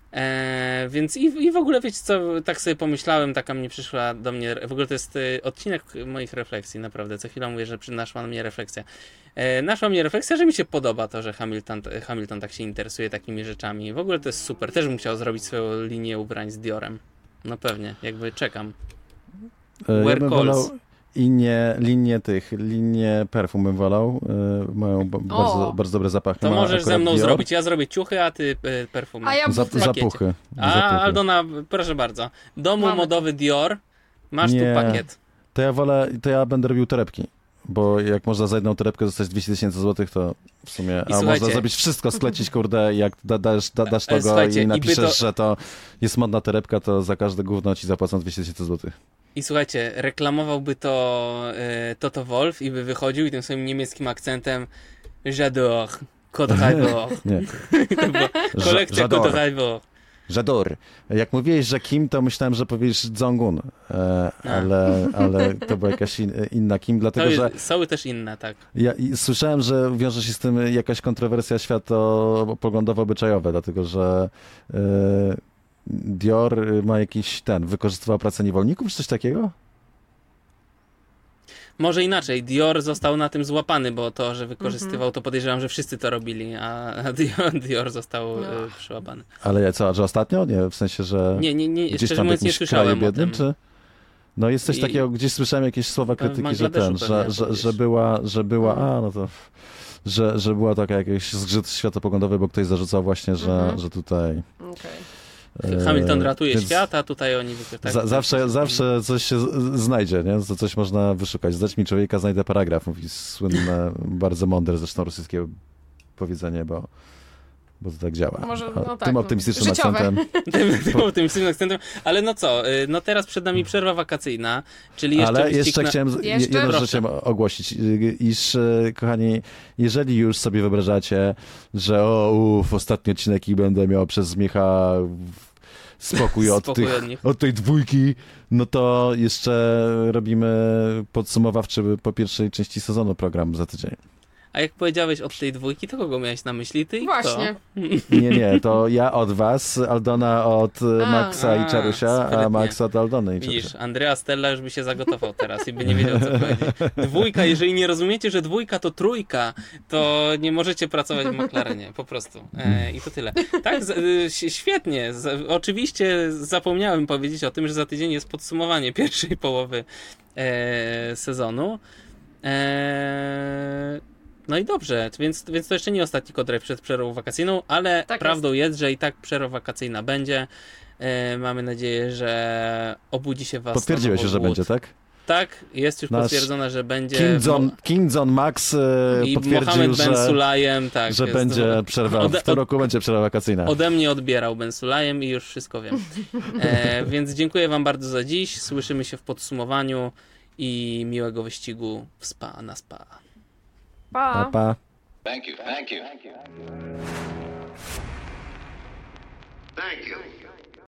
E, więc i, i w ogóle wiecie co, tak sobie pomyślałem, taka mnie przyszła do mnie, w ogóle to jest y, odcinek moich refleksji, naprawdę, co chwilę mówię, że przynaszła na mnie refleksja. E, naszła mnie refleksja, że mi się podoba to, że Hamilton, Hamilton tak się interesuje takimi rzeczami. W ogóle to jest super, też bym chciał zrobić swoją linię ubrań z Diorem. No pewnie, jakby czekam. E, Ja Wear bym calls. wolał linie, linie tych, linie perfum bym wolał. E, Mają b- bardzo, bardzo dobry zapach. To Ma możesz ze akurat mną Dior. zrobić, ja zrobię ciuchy, a ty y, perfumy. A ja Za, w pakiecie. zapuchy. A zapuchy. Aldona, proszę bardzo, domu Mamy. modowy Dior, masz Nie. tu pakiet. To ja wolę, to ja będę robił torebki. Bo jak można za jedną torebkę dostać dwieście tysięcy złotych, to w sumie... I A słuchajcie- można zrobić wszystko, sklecić, kurde, jak da, dasz, da, dasz Ale logo słuchajcie, i i by napiszesz, to- że to jest modna torebka, to za każde gówno ci zapłacą dwieście tysięcy złotych. I słuchajcie, reklamowałby to y, Toto Wolff i by wychodził i tym swoim niemieckim akcentem J'adore, Côte d'Ivoire. Nie. To była kolekcja J'adore. Côte d'Ivoire. Żadur. Jak mówiłeś, że Kim, to myślałem, że powiesz Jong-un, e, ale, ale to była jakaś in, inna Kim, dlatego To że jest, są też inne, tak. ja i słyszałem, że wiąże się z tym jakaś kontrowersja światopoglądowo-obyczajowa, dlatego że e, Dior ma jakiś ten, wykorzystywał pracę niewolników, czy coś takiego? Może inaczej, Dior został na tym złapany, bo to, że wykorzystywał, to podejrzewam, że wszyscy to robili, a Dior, Dior został No. y, przyłapany. Ale co, że ostatnio? Nie, w sensie, że Nie, nie, nie, gdzieś szczerze tam w mówiąc nie jakimś słyszałem kraju o biednym, tym. czy... No jest coś I- takiego, gdzieś słyszałem jakieś słowa w krytyki, że Bangladeszu ten, że, pewnie, że, wiesz. że była, że była, a no to, że, że była taka jakiś zgrzyt światopoglądowy, bo ktoś zarzucał właśnie, że, Mhm. że tutaj... Okej. e, Hamilton ratuje więc świat, a tutaj oni wykorzystają. za, zawsze, zawsze coś się z- znajdzie, nie? Co coś można wyszukać. Zdać mi człowieka, znajdę paragraf. Mówi słynne, bardzo mądre zresztą rosyjskie powiedzenie, bo, bo to tak działa. Może, A no tak, tym no, optymistycznym życiowe. akcentem. Tym, tym optymistycznym akcentem. Ale no co, y, no teraz przed nami przerwa wakacyjna, czyli jeszcze Ale wyścig jeszcze na... chciałem z- Jeszcze? jedną Proszę. rzecz chciałem ogłosić, y, iż y, kochani, jeżeli już sobie wyobrażacie, że o uff, ostatni odcinek i będę miał przez Micha spokój od, Spokój tych, od nich. od tej dwójki, no to jeszcze robimy podsumowawczy po pierwszej części sezonu program za tydzień. A jak powiedziałeś od tej dwójki, to kogo miałeś na myśli? Ty i Właśnie. kto? Nie, nie, to ja od was, Aldona od y, A. Maxa i A, Czarusia, a sprytnie. Max od Aldony i Widzisz, Czarusia. Andrea Stella już by się zagotował teraz i by nie wiedział, co powiedzieć. Dwójka, jeżeli nie rozumiecie, że dwójka to trójka, to nie możecie pracować w McLarenie, po prostu. E, I to tyle. Tak, z, y, świetnie. Z, oczywiście zapomniałem powiedzieć o tym, że za tydzień jest podsumowanie pierwszej połowy e, sezonu. E, no i dobrze, więc, więc to jeszcze nie ostatni Codrive przed przerwą wakacyjną, ale Tak prawdą jest. że i tak przerwa wakacyjna będzie. E, mamy nadzieję, że obudzi się was. Potwierdziłeś na już, że nowo głód. będzie, tak? Tak, jest już Nasz potwierdzone, że będzie. King John, King John Max y, I potwierdził, Mohamed Ben że, Sulajem, tak. że jest będzie to- przerwa, ode- w tym roku będzie przerwa wakacyjna. Ode mnie odbierał Ben Sulajem i już wszystko wiem. E, więc dziękuję wam bardzo za dziś. Słyszymy się w podsumowaniu i miłego wyścigu w Spa na Spa. Pa! Pa, pa. Thank you. Thank you. Thank you.